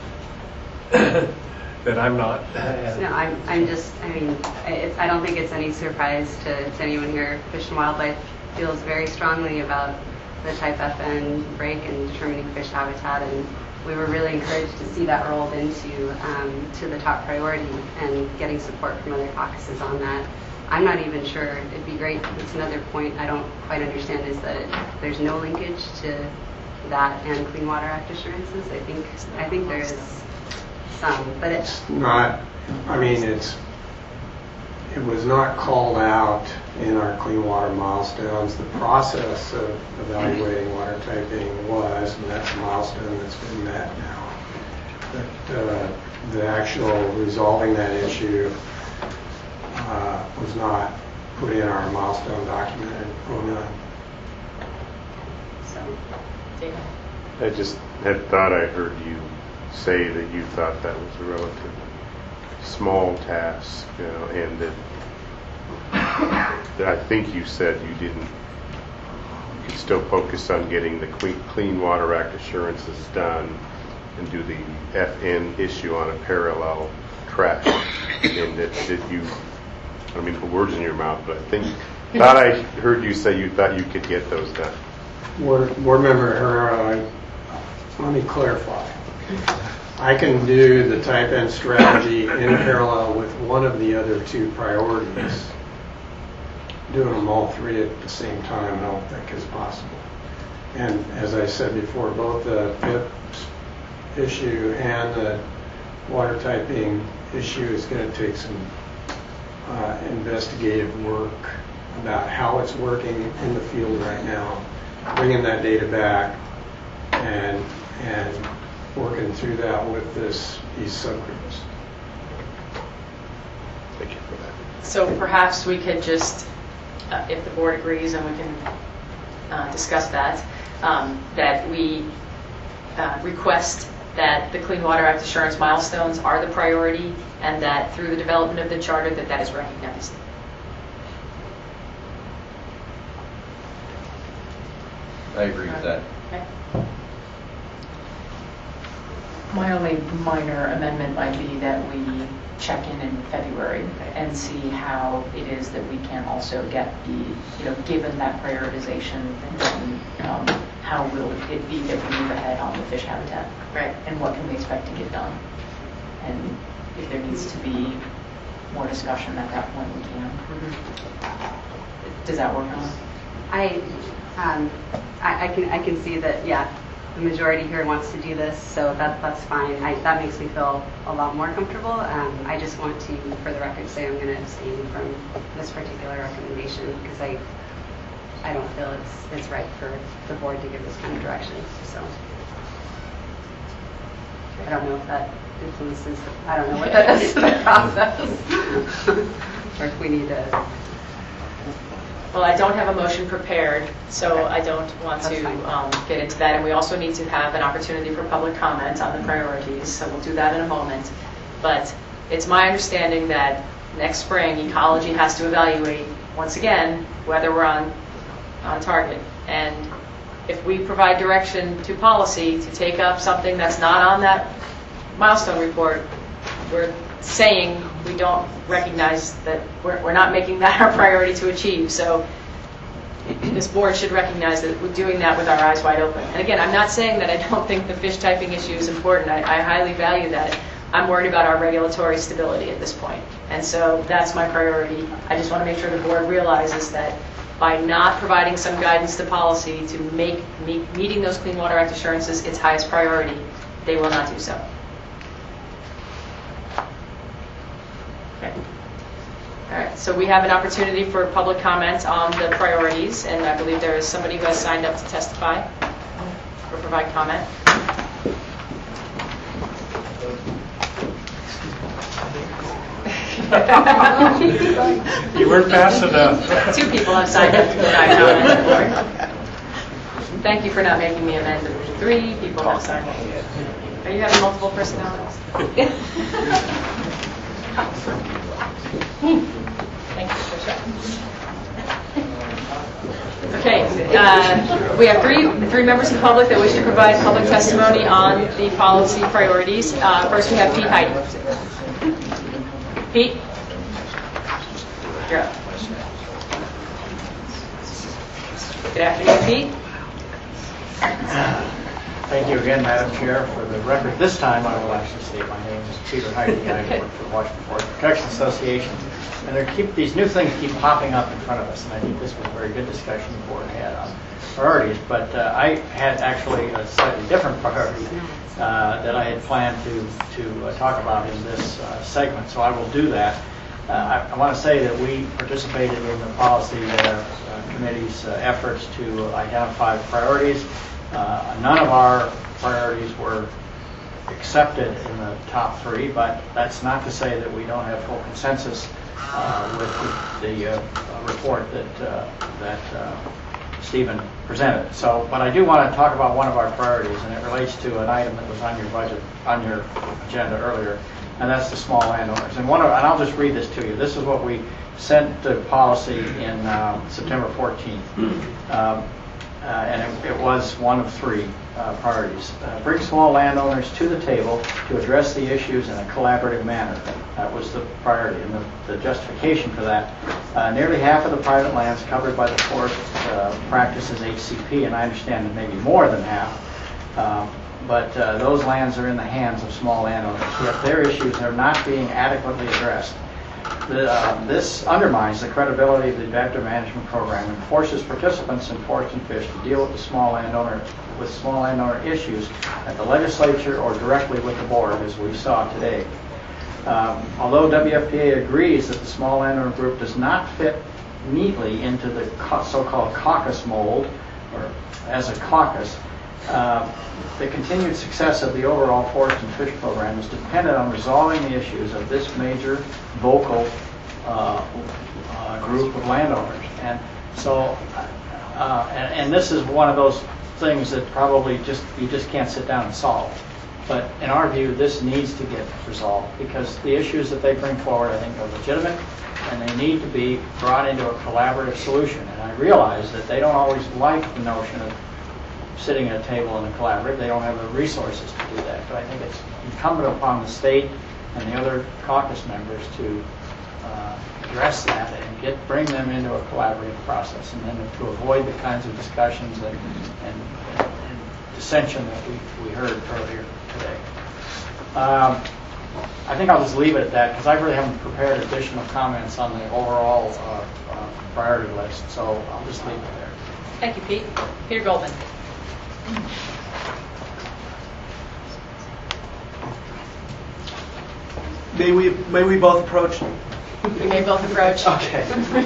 that I'm not. Uh, No, I'm, I'm just, I mean, it's, I don't think it's any surprise to, to anyone here. Fish and Wildlife feels very strongly about the type F N break and determining fish habitat, and we were really encouraged to see that rolled into um, to the top priority and getting support from other caucuses on that. I'm not even sure, it'd be great, it's another point I don't quite understand, is that it, there's no linkage to that and Clean Water Act assurances. I think, I think there is some, but it's Not, I mean, it's, it was not called out in our clean water milestones. The process of evaluating water typing was, and that's a milestone that's been met now. But uh, the actual resolving that issue uh, was not put in our milestone document in O nine. So, David? I just had thought I heard you say that you thought that was a relatively small task, you know, and that, that I think you said you didn't, you could still focus on getting the Clean, Clean Water Act assurances done and do the F N issue on a parallel track. And that, that you, I don't mean to put words in your mouth, but I think, thought I heard you say you thought you could get those done. Board, board member Herrera, I, let me clarify. I can do the type N strategy in parallel with one of the other two priorities. Doing them all three at the same time, I don't think is possible. And as I said before, both the P I P issue and the water typing issue is going to take some uh, investigative work about how it's working in the field right now, bringing that data back and and working through that with this these subgroups. Thank you for that. So perhaps we could just, uh, if the board agrees, and we can uh, discuss that, um, that we uh, request that the Clean Water Act assurance milestones are the priority, and that through the development of the charter that that is recognized. I agree with that. Okay. My only minor amendment might be that we check in in February and see how it is that we can also get the, you know, given that prioritization, then um, how will it be that we move ahead on the fish habitat? Right. And what can we expect to get done? And if there needs to be more discussion at that point, we can. Mm-hmm. Does that work, Ellen? I, um, I, I can I can see that, yeah, the majority here wants to do this, so that that's fine. I, that makes me feel a lot more comfortable. Um, I just want to, for the record, say I'm going to abstain from this particular recommendation because I I don't feel it's it's right for the board to give this kind of direction. So I don't know if that influences. The, I don't know what that does to the process, or if we need to. Well, I don't have a motion prepared, so Okay. I don't want to um, get into that. And we also need to have an opportunity for public comment on the priorities, so we'll do that in a moment. But it's my understanding that next spring, ecology has to evaluate, once again, whether we're on, on target. And if we provide direction to policy to take up something that's not on that milestone report, we're saying we don't recognize that we're, we're not making that our priority to achieve. So this board should recognize that we're doing that with our eyes wide open. And again, I'm not saying that I don't think the fish typing issue is important. I, I highly value that. I'm worried about our regulatory stability at this point. And so that's my priority. I just want to make sure the board realizes that by not providing some guidance to policy to make meet, meeting those Clean Water Act assurances its highest priority, they will not do so. Okay. All right, so we have an opportunity for public comment on the priorities, and I believe there is somebody who has signed up to testify or provide comment. You weren't fast enough. Two people have signed up to provide comment. Thank you for not making me amend. Three people have signed up. Are you having multiple personalities? Thank you, Tricia. Okay, uh, we have three three members of the public that wish to provide public testimony on the policy priorities. Uh, first, we have Pete Heidi. Pete, you're up. Good afternoon, Pete. Thank you again, Madam Chair. For the record, this time I will actually state my name is Peter Heidi. I work for the Washington Forest Protection Association. And there keep these new things keep popping up in front of us, and I think this was a very good discussion the board had on priorities. But uh, I had actually a slightly different priority uh, that I had planned to to uh, talk about in this uh, segment, so I will do that. Uh, I, I want to say that we participated in the policy uh, uh, committee's uh, efforts to identify priorities. Uh, none of our priorities were accepted in the top three, but that's not to say that we don't have full consensus uh, with the, the uh, report that uh, that uh, Stephen presented. So, but I do want to talk about one of our priorities, and it relates to an item that was on your budget, on your agenda earlier, and that's the small landowners. And one of, and I'll just read this to you. This is what we sent to policy in um, September fourteenth. Um, Uh, and it, it was one of three uh, priorities. Uh, bring small landowners to the table to address the issues in a collaborative manner. That was the priority, and the, the justification for that. Uh, nearly half of the private lands covered by the forest uh, practice is H C P, and I understand that maybe more than half. Um, but uh, those lands are in the hands of small landowners, yet their issues are not being adequately addressed. The, uh, this undermines the credibility of the vector management program and forces participants in Forest and Fish to deal with the small landowner with small landowner issues at the legislature or directly with the board, as we saw today. Um, although W F P A agrees that the small landowner group does not fit neatly into the co- so-called caucus mold, or as a caucus, uh, the continued success of the overall Forest and Fish program is dependent on resolving the issues of this major vocal uh, uh, group of landowners. And so, uh, and, and this is one of those things that probably just you just can't sit down and solve. But in our view, this needs to get resolved because the issues that they bring forward, I think, are legitimate, and they need to be brought into a collaborative solution. And I realize that they don't always like the notion of sitting at a table in a collaborative. They don't have the resources to do that. But I think it's incumbent upon the state and the other caucus members to uh, address that and get bring them into a collaborative process, and then to avoid the kinds of discussions and, and, and dissension that we, we heard earlier today. Um, I think I'll just leave it at that because I really haven't prepared additional comments on the overall uh, uh, priority list, so I'll just leave it there. Thank you, Pete. Peter Goldman. May we may we both approach? We may both approach. Okay.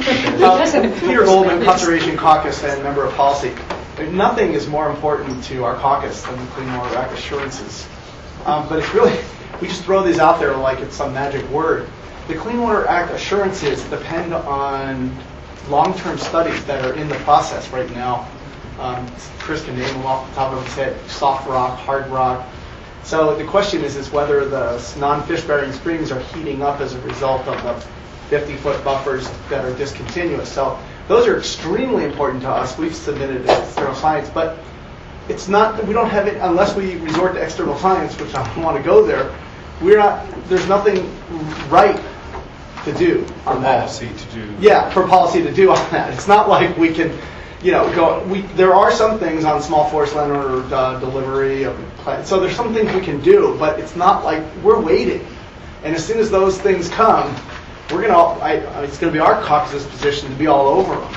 Uh, Peter Goldman, Conservation Caucus and member of policy. Nothing is more important to our caucus than the Clean Water Act assurances. Um, but it's really, we just throw these out there like it's some magic word. The Clean Water Act assurances depend on long-term studies that are in the process right now. Um, Chris can name them off the top of his head: soft rock, hard rock. So the question is, is whether the non-fish-bearing springs are heating up as a result of the fifty-foot buffers that are discontinuous. So those are extremely important to us. We've submitted external science, but it's not. We don't have it unless we resort to external science, which I don't want to go there. We're not. There's nothing right to do on that. Policy to do. Yeah, for policy to do on that. It's not like we can. You know, go. We there are some things on small forest landowner uh, delivery of plant. So there's some things we can do, but it's not like we're waiting. And as soon as those things come, we're gonna. I, it's gonna be our caucus's position to be all over them.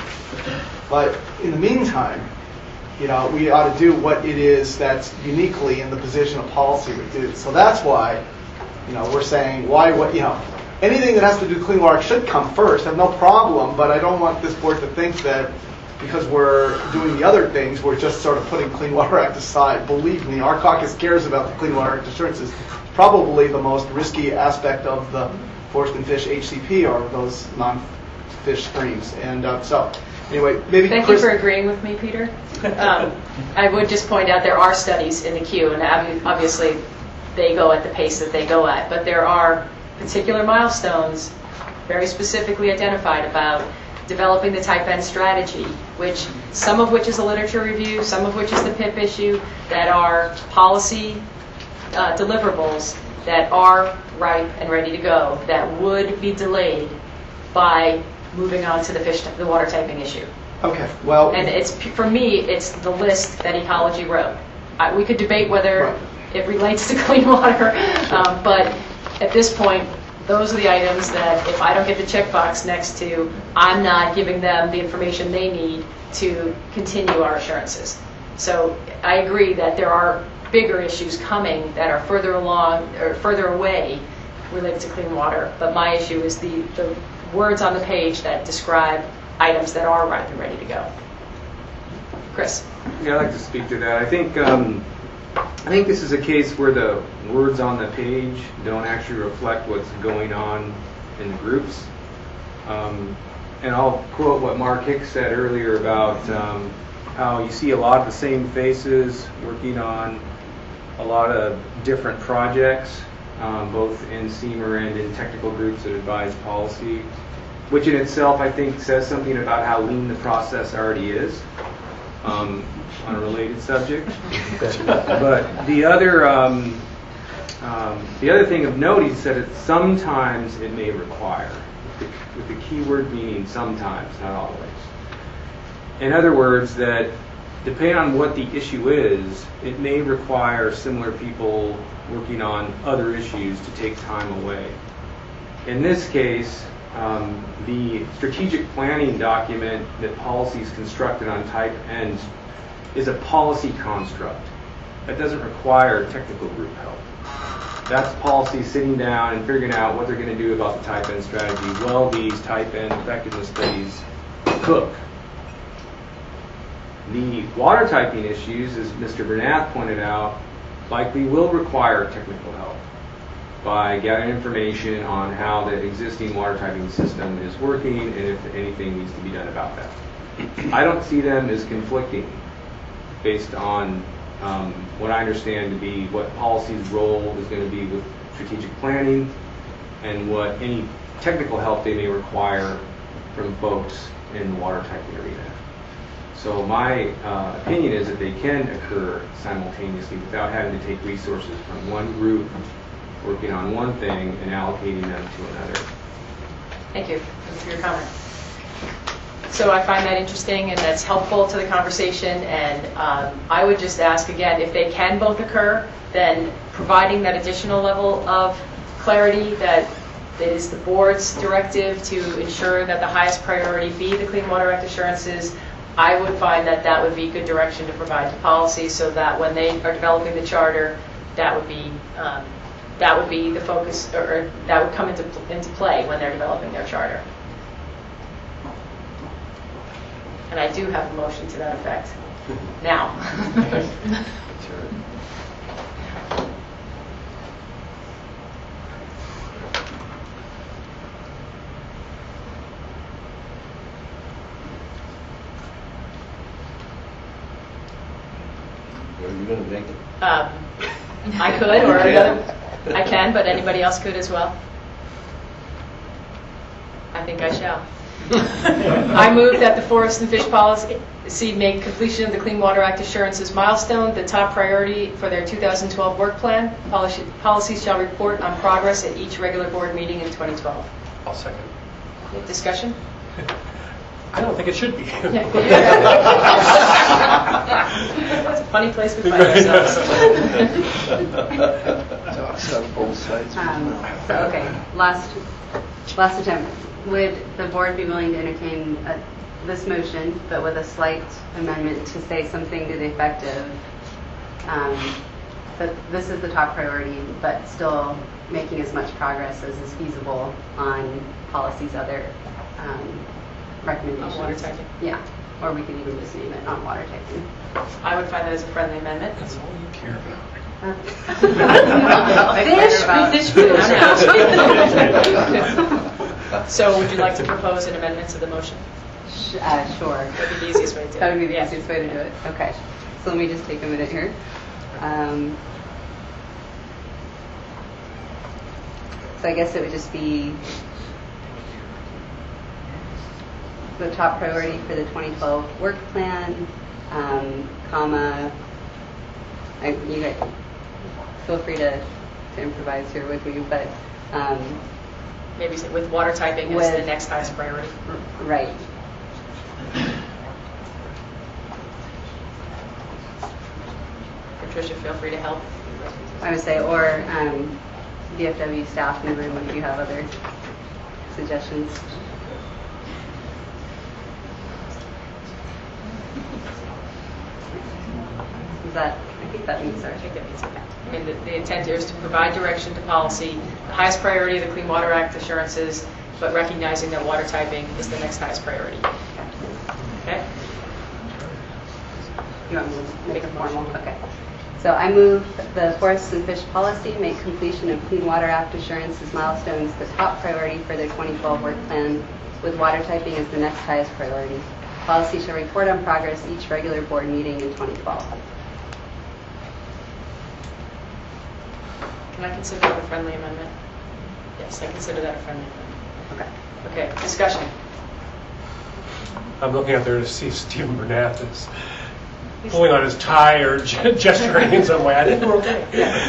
But in the meantime, you know, we ought to do what it is that's uniquely in the position of policy we do. So that's why, you know, we're saying why what you know. Anything that has to do with clean water should come first. I have no problem, but I don't want this board to think that because we're doing the other things, we're just sort of putting Clean Water Act aside. Believe me, our caucus cares about the Clean Water Act assurances. Probably the most risky aspect of the Forest and Fish H C P are those non-fish streams. And uh, so, anyway, maybe Thank Chris, you for agreeing with me, Peter. Um, I would just point out there are studies in the queue, and ob- obviously they go at the pace that they go at, but there are particular milestones very specifically identified about developing the type N strategy, which some of which is a literature review, some of which is the P I P issue, that are policy uh, deliverables that are ripe and ready to go, that would be delayed by moving on to the fish, the water typing issue. Okay, well, and it's for me, it's the list that Ecology wrote. I, we could debate whether right. it relates to clean water, um, but at this point, those are the items that if I don't get the checkbox next to, I'm not giving them the information they need to continue our assurances. So I agree that there are bigger issues coming that are further along or further away related to clean water. But my issue is the, the words on the page that describe items that are ripe and ready to go. Chris. Yeah, I'd like to speak to that. I think um, I think this is a case where the words on the page don't actually reflect what's going on in the groups. Um, and I'll quote what Mark Hicks said earlier about um, how you see a lot of the same faces working on a lot of different projects, um, both in S E M A R and in technical groups that advise policy, which in itself I think says something about how lean the process already is. Um, on a related subject. But the other um, um, the other thing of note, he said that sometimes it may require, with the, with the key word meaning sometimes, not always. In other words, that depending on what the issue is, it may require similar people working on other issues to take time away. In this case, Um, the strategic planning document that policies constructed on type N is a policy construct that doesn't require technical group help. That's policy sitting down and figuring out what they're going to do about the type N strategy while these type N effectiveness studies cook. The water typing issues, as Mister Bernath pointed out, likely will require technical help by gathering information on how the existing water typing system is working and if anything needs to be done about that. I don't see them as conflicting based on um, what I understand to be what policy's role is going to be with strategic planning and what any technical help they may require from folks in the water typing arena. So my uh, opinion is that they can occur simultaneously without having to take resources from one group working on one thing and allocating them to another. Thank you. Thank you for your comment. So I find that interesting and that's helpful to the conversation, and um, I would just ask again, if they can both occur, then providing that additional level of clarity that it is the board's directive to ensure that the highest priority be the Clean Water Act assurances, I would find that that would be good direction to provide to policy so that when they are developing the charter, that would be um, that would be the focus, or, or that would come into into play when they're developing their charter. And I do have a motion to that effect now. Are you going to make it? Um, I could, or another, I can, but anybody else could as well. I think I shall. I move that the Forest and Fish Policy make completion of the Clean Water Act assurances milestone the top priority for their two thousand twelve work plan. Policy, policies shall report on progress at each regular board meeting in twenty twelve. I'll second. Any discussion? I don't think it should be. It's a funny place we find ourselves. Um, so, okay, last, last attempt. Would the board be willing to entertain a, this motion, but with a slight amendment to say something to the effect of um, that this is the top priority, but still making as much progress as is feasible on policy's other um, recommendations? On water typing? Yeah, or we could even just name it on water typing. I would find that as a friendly amendment. That's all you care about. Fish, fish food. So would you like to propose an amendment to the motion? Uh, sure. That would be the easiest way to do it. That would be the Yeah. easiest way to do it. Okay. So let me just take a minute here. Um, so I guess it would just be the top priority for the twenty twelve work plan, um, comma, I, you guys feel free to, to improvise here with me, but um, maybe with water typing with, as the next highest priority. Right. Patricia, feel free to help. I would say, or um, D F W staff in the room if you have other suggestions. Is that, I think that means, I think that means, okay. I mean, the, the intent here is to provide direction to policy highest priority of the Clean Water Act assurances, but recognizing that water typing is the next highest priority. Okay? You want me to make it formal? Okay. So I move the Forests and Fish policy make completion of Clean Water Act assurances milestones the top priority for the twenty twelve work plan, with water typing as the next highest priority. Policy shall report on progress each regular board meeting in twenty twelve. Can I consider that a friendly amendment? Yes, I consider that a friendly amendment. Okay. Okay, discussion. I'm looking out there to see Stephen Burnett is pulling on his tie or gesturing in some way. I think we're okay.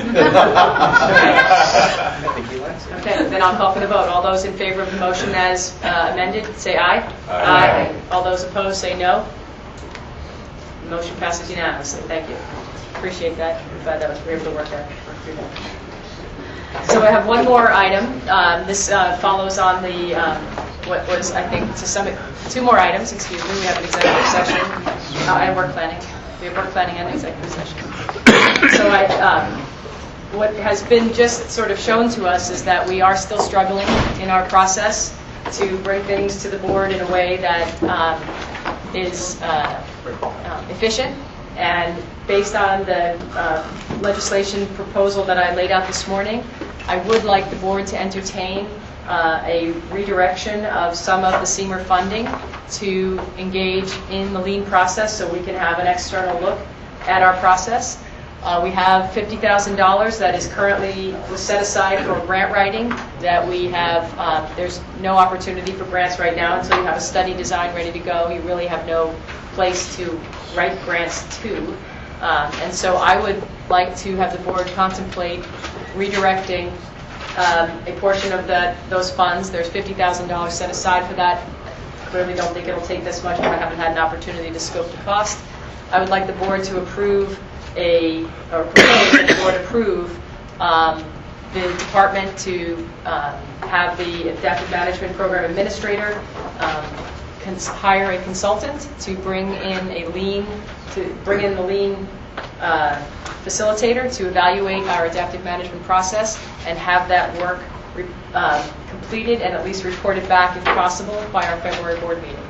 Okay, then I'll call for the vote. All those in favor of the motion as uh, amended, say aye. Aye. Aye. All those opposed, say no. The motion passes unanimously. Thank you. Appreciate that. I'm glad that was, we were able to work that work through that. So I have one more item. Um, this uh, follows on the um, what was, I think, to some two more items. Excuse me. We have an executive session uh, and work planning. We have work planning and executive session. So I, um, what has been just sort of shown to us is that we are still struggling in our process to bring things to the board in a way that um, is uh, um, efficient. And based on the uh, legislation proposal that I laid out this morning, I would like the board to entertain uh, a redirection of some of the S E M R funding to engage in the lean process so we can have an external look at our process. Uh, we have fifty thousand dollars that is currently was set aside for grant writing that we have. Uh, there's no opportunity for grants right now until you have a study design ready to go. You really have no place to write grants to. Um, and so I would like to have the board contemplate redirecting um, a portion of the, those funds. There's fifty thousand dollars set aside for that. Clearly don't think it'll take this much, but I haven't had an opportunity to scope the cost. I would like the board to approve a, or propose that the board approve um, the department to um, have the Adaptive Management Program Administrator um, cons- hire a consultant to bring in a lean, to bring in the lean uh, facilitator to evaluate our adaptive management process and have that work re- uh, completed and at least reported back, if possible, by our February board meeting.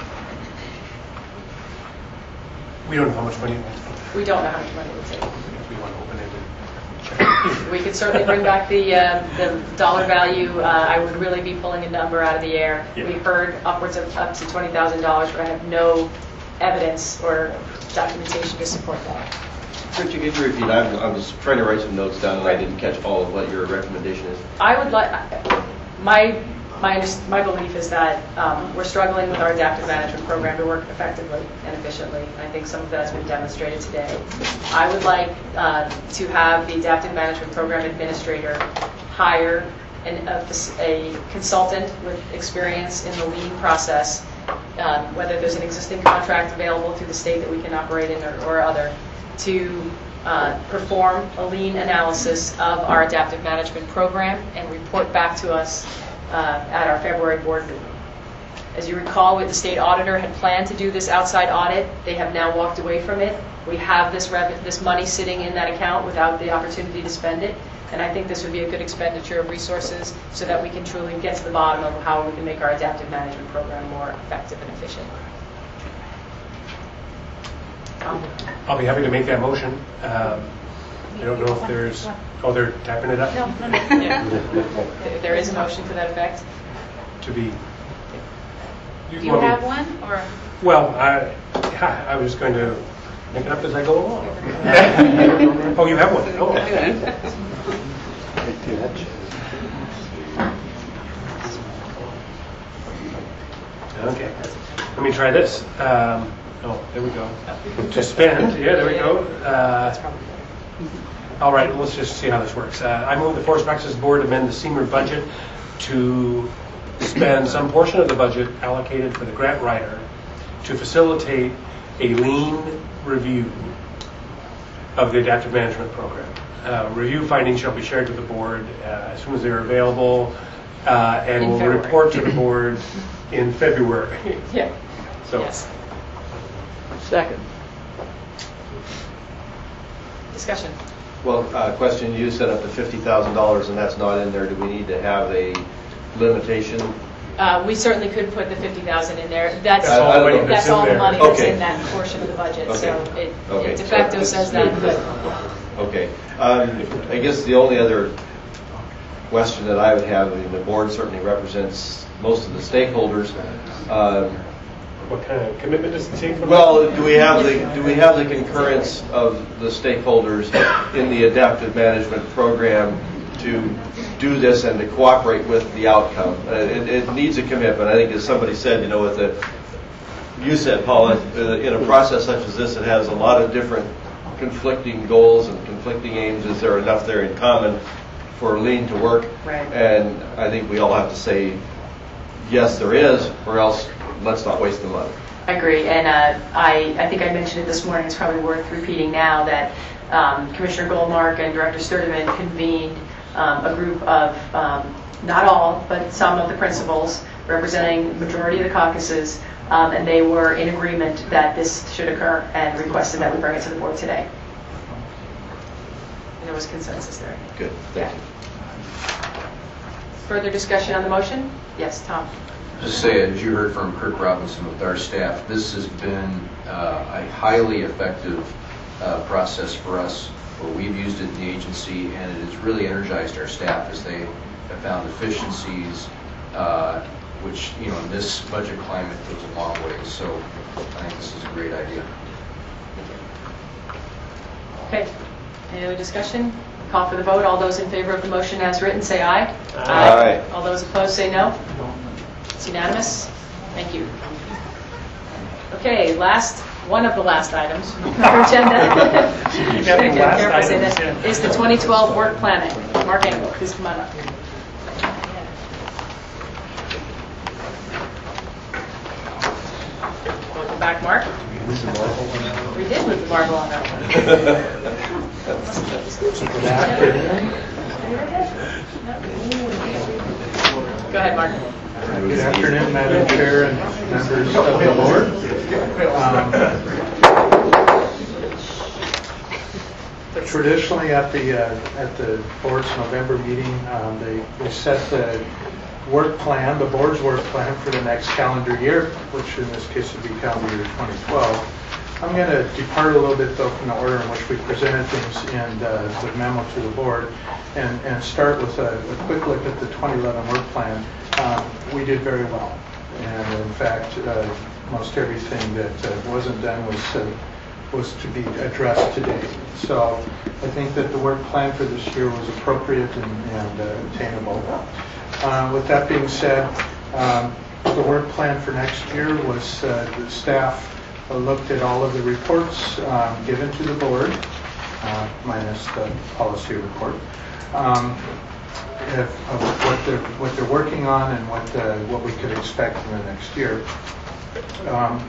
We don't know how much money it will take. We don't know how much money it will take. If we want to open it and check. We could certainly bring back the uh, the dollar value. Uh, I would really be pulling a number out of the air. Yeah. We heard upwards of up to twenty thousand dollars, but I have no evidence or documentation to support that. Could you, could you repeat? I I was trying to write some notes down and I didn't catch all of what your recommendation is. I would like my my my belief is that um, we're struggling with our adaptive management program to work effectively and efficiently. And I think some of that has been demonstrated today. I would like uh, to have the adaptive management program administrator hire an, a, a consultant with experience in the lean process, um, whether there's an existing contract available through the state that we can operate in or, or other, to uh, perform a lean analysis of our adaptive management program and report back to us uh, at our February board meeting. As you recall, the state auditor had planned to do this outside audit. They have now walked away from it. We have this rev- this money sitting in that account without the opportunity to spend it. And I think this would be a good expenditure of resources so that we can truly get to the bottom of how we can make our adaptive management program more effective and efficient. Um, I'll be happy to make that motion. Um, I don't know if there's, oh, they're typing it up? No, no, no. Yeah. There- There is a motion to that effect. To be. Do you want me- have one, or? Well, I, I was going to make it up as I go along. Oh, you have one? Oh. Okay. Let me try this. Um, oh, there we go. To spend. Yeah, there we go. Uh, all right, let's just see how this works. Uh, I move the Forest Practices Board amend the S E M R budget to spend some portion of the budget allocated for the grant writer to facilitate a lean review of the adaptive management program. Uh, review findings shall be shared with the board uh, as soon as they're available, uh, and In will February. report to the board in February. Yeah. So, Yes. Second. Discussion. Well, uh, question, you set up to fifty thousand dollars and that's not in there. Do we need to have a limitation? Uh, we certainly could put the fifty thousand in there. That's, That's all the money that's that's in all the there. money that's Okay. in that portion of the budget. Okay. So it, Okay. it de facto So says it's that, good. but Okay. Um, I guess the only other question that I would have, I mean, the board certainly represents most of the stakeholders. Um, What kind of commitment does it take from us? Well, do we have the, do we have the concurrence of the stakeholders in the adaptive management program to do this and to cooperate with the outcome? Uh, It, it needs a commitment. I think as somebody said, you know, with the, you said, Paula, uh, in a process such as this, it has a lot of different conflicting goals and conflicting aims. Is there enough there in common for lean to work? Right. And I think we all have to say, yes, there is, or else let's not waste the money. I agree, and uh, I, I think I mentioned it this morning, it's probably worth repeating now, that um, Commissioner Goldmark and Director Sturdivant convened um, a group of, um, not all, but some of the principals representing the majority of the caucuses, um, and they were in agreement that this should occur and requested that we bring it to the board today. And there was consensus there. Good, thank you. Further discussion on the motion? Yes, Tom. Just say, as you heard from Kirk Robinson with our staff, this has been uh, a highly effective uh, process for us, where we've used it in the agency, and it has really energized our staff as they have found efficiencies, uh, which, you know, in this budget climate goes a long way. So I think this is a great idea. Okay. Any other discussion? Call for the vote. All those in favor of the motion as written, say aye. Aye. All those opposed, say no. It's unanimous. Thank you. Okay, last, one of the last items on our agenda. Keep having last Careful, say items, that, yeah. is the twenty twelve work planning. Mark Engel, please come on up. Welcome back, Mark. We did move the marble on that one. Go ahead, Mark. Good afternoon, Madam Chair and members of the board. Um, Traditionally, at the uh, at the board's November meeting, um, they, they set the work plan, the board's work plan for the next calendar year, which in this case would be calendar year twenty twelve. I'm going to depart a little bit, though, from the order in which we presented things in uh, the memo to the board, and, and start with a, a quick look at the twenty eleven work plan. Um, we did very well, and in fact, uh, most everything that uh, wasn't done was uh, was to be addressed today. So I think that the work plan for this year was appropriate and, and uh, attainable. Uh, with that being said, um, the work plan for next year was uh, the staff uh, looked at all of the reports um, given to the board, uh, minus the policy report, um, if, of what they're what they're working on and what uh, what we could expect in the next year. Um,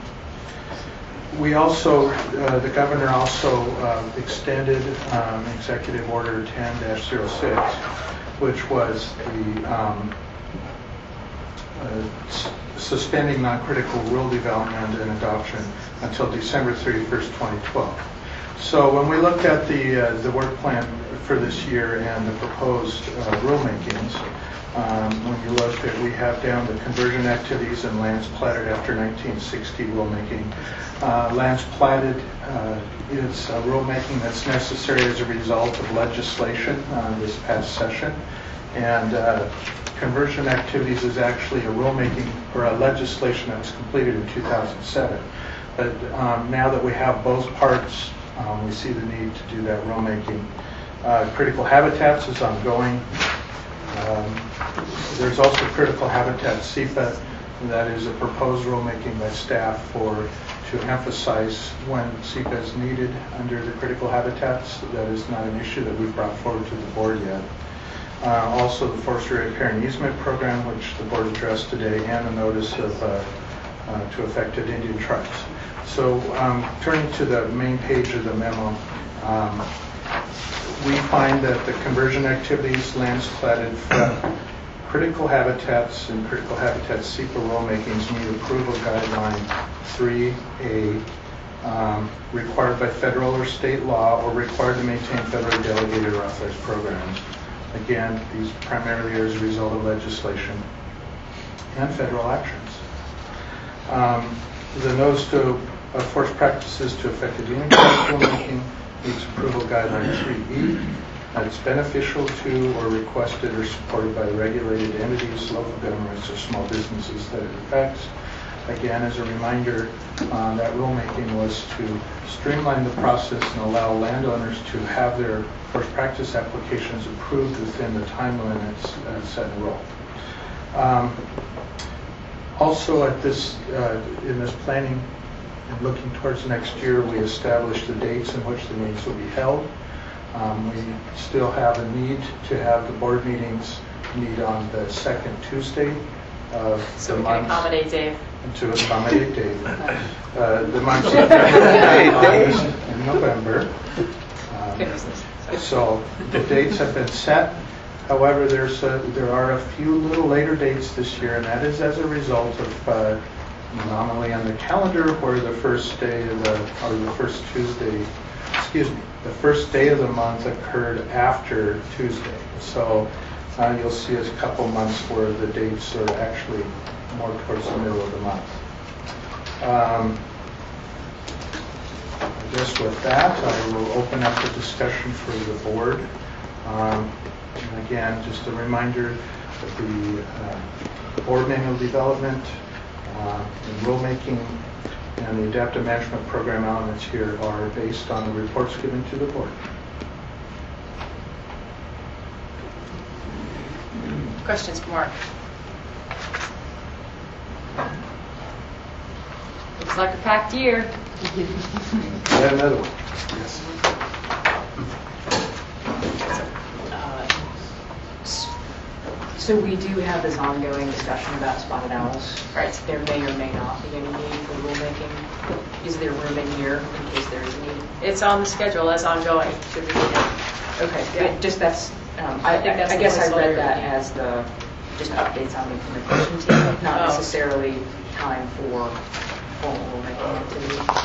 We also, uh, the governor also uh, extended um, Executive Order ten dash zero six, which was the um, uh, s- suspending non-critical rule development and adoption until December thirty-first, twenty twelve. So when we looked at the uh, the work plan for this year and the proposed uh, rulemakings, um, when you look at, we have down the conversion activities and lands platted after nineteen sixty rulemaking. Uh, lands platted uh, is a rulemaking that's necessary as a result of legislation uh, this past session, and uh, conversion activities is actually a rulemaking or a legislation that was completed in two thousand seven. But um, now that we have both parts, um, we see the need to do that rulemaking. Uh, critical habitats is ongoing. Um, there's also critical habitat S E P A, and that is a proposed rulemaking by staff for to emphasize when S E P A is needed under the critical habitats. That is not an issue that we've brought forward to the board yet. Uh, also, the forestry repair and easement program, which the board addressed today, and a notice of uh, uh, to affected Indian tribes. So, um, turning to the main page of the memo, um, we find that the conversion activities, lands platted from critical habitats and critical habitat S E P A rulemakings meet approval guideline three A um, required by federal or state law, or required to maintain federally delegated or authorized programs. Again, these primarily are as a result of legislation and federal actions. Um, the Notice to uh, Forest Practices to Effective Union Rulemaking meets approval guideline three E. Uh, it's beneficial to or requested or supported by regulated entities, local governments, or small businesses that it affects. Again, as a reminder, uh, that rulemaking was to streamline the process and allow landowners to have their forest practice applications approved within the time limits uh, set in the rule. Um, also, at this uh, in this planning and looking towards next year, we established the dates in which the meetings will be held. Um, we still have a need to have the board meetings meet on the second Tuesday of So the we can month. accommodate Dave. To accommodate Dave. Uh, the months of February, August, and November. Um, so the dates have been set. However, there's a, there are a few little later dates this year, and that is as a result of uh, an anomaly on the calendar where the first day of the, or the first Tuesday, excuse me, the first day of the month occurred after Tuesday. So uh, you'll see a couple months where the dates are actually more towards the middle of the month. Um, I guess with that, I will open up the discussion for the board. Um, and again, just a reminder that the uh, board manual development uh, and rulemaking and the adaptive management program elements here are based on the reports given to the board. Questions for Mark? Looks like a packed year. Yeah, another one. Yes. So we do have this ongoing discussion about spotted owls. Right. There may or may not be any need for rulemaking. Is there room in here in case there is a need? It's on the schedule as ongoing. Should be needed. Okay, good. Just that's, um, I, I think that's I the guess I placeholder. read that as the, just updates on the implementation team, not Oh. necessarily time for formal rulemaking activity.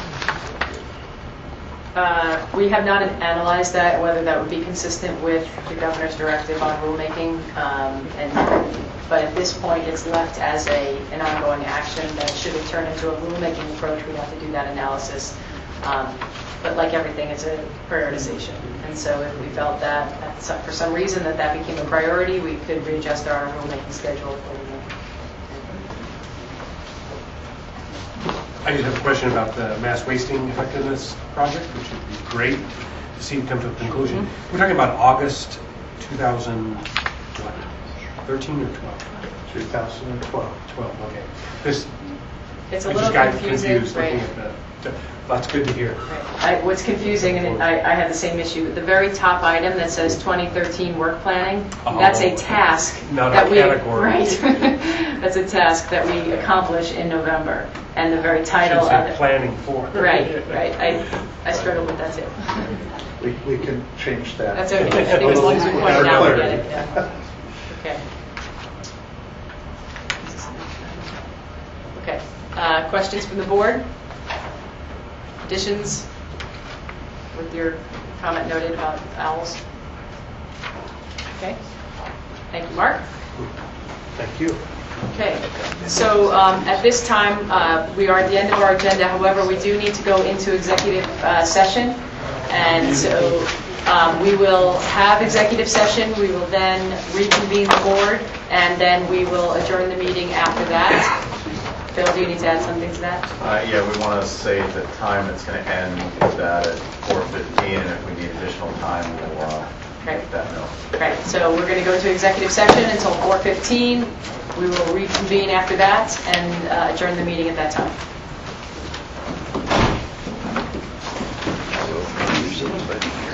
Uh, we have not analyzed that, whether that would be consistent with the governor's directive on rulemaking. Um, and, but at this point, it's left as a an ongoing action that should it turn into a rulemaking approach, we'd have to do that analysis. Um, but like everything, it's a prioritization. And so if we felt that at some, for some reason that that became a priority, we could readjust our rulemaking schedule accordingly. I just have a question about the mass wasting effectiveness project, which would be great to see it come to a conclusion. Mm-hmm. We're talking about August two thousand thirteen or twelve? two thousand twelve. twelve, okay. This, It's a I little just got confusing, confused right? looking at the, that's good to hear. I, what's confusing, and I, I have the same issue, the very top item that says twenty thirteen work planning, Oh. that's a task Not a that we, category. right? That's a task that we accomplish in November, and the very title Should say of it. planning for. Right, right. I, I struggle with that too. We, we can change that. That's okay. I think as long as we point it out, we get it. Yeah. Okay. Okay. Uh, questions from the board? Additions with your comment noted about owls? Okay. Thank you, Mark. Thank you. Okay. So um, at this time, uh, we are at the end of our agenda. However, we do need to go into executive uh, session. And so um, we will have executive session. We will then reconvene the board, and then we will adjourn the meeting after that. Bill, do you need to add something to that? Uh, yeah, we want to say the time it's going to end with that at four fifteen, and if we need additional time, we'll uh, Right. let that know. Right. So we're going to go into executive session until four fifteen. We will reconvene after that and uh, adjourn the meeting at that time.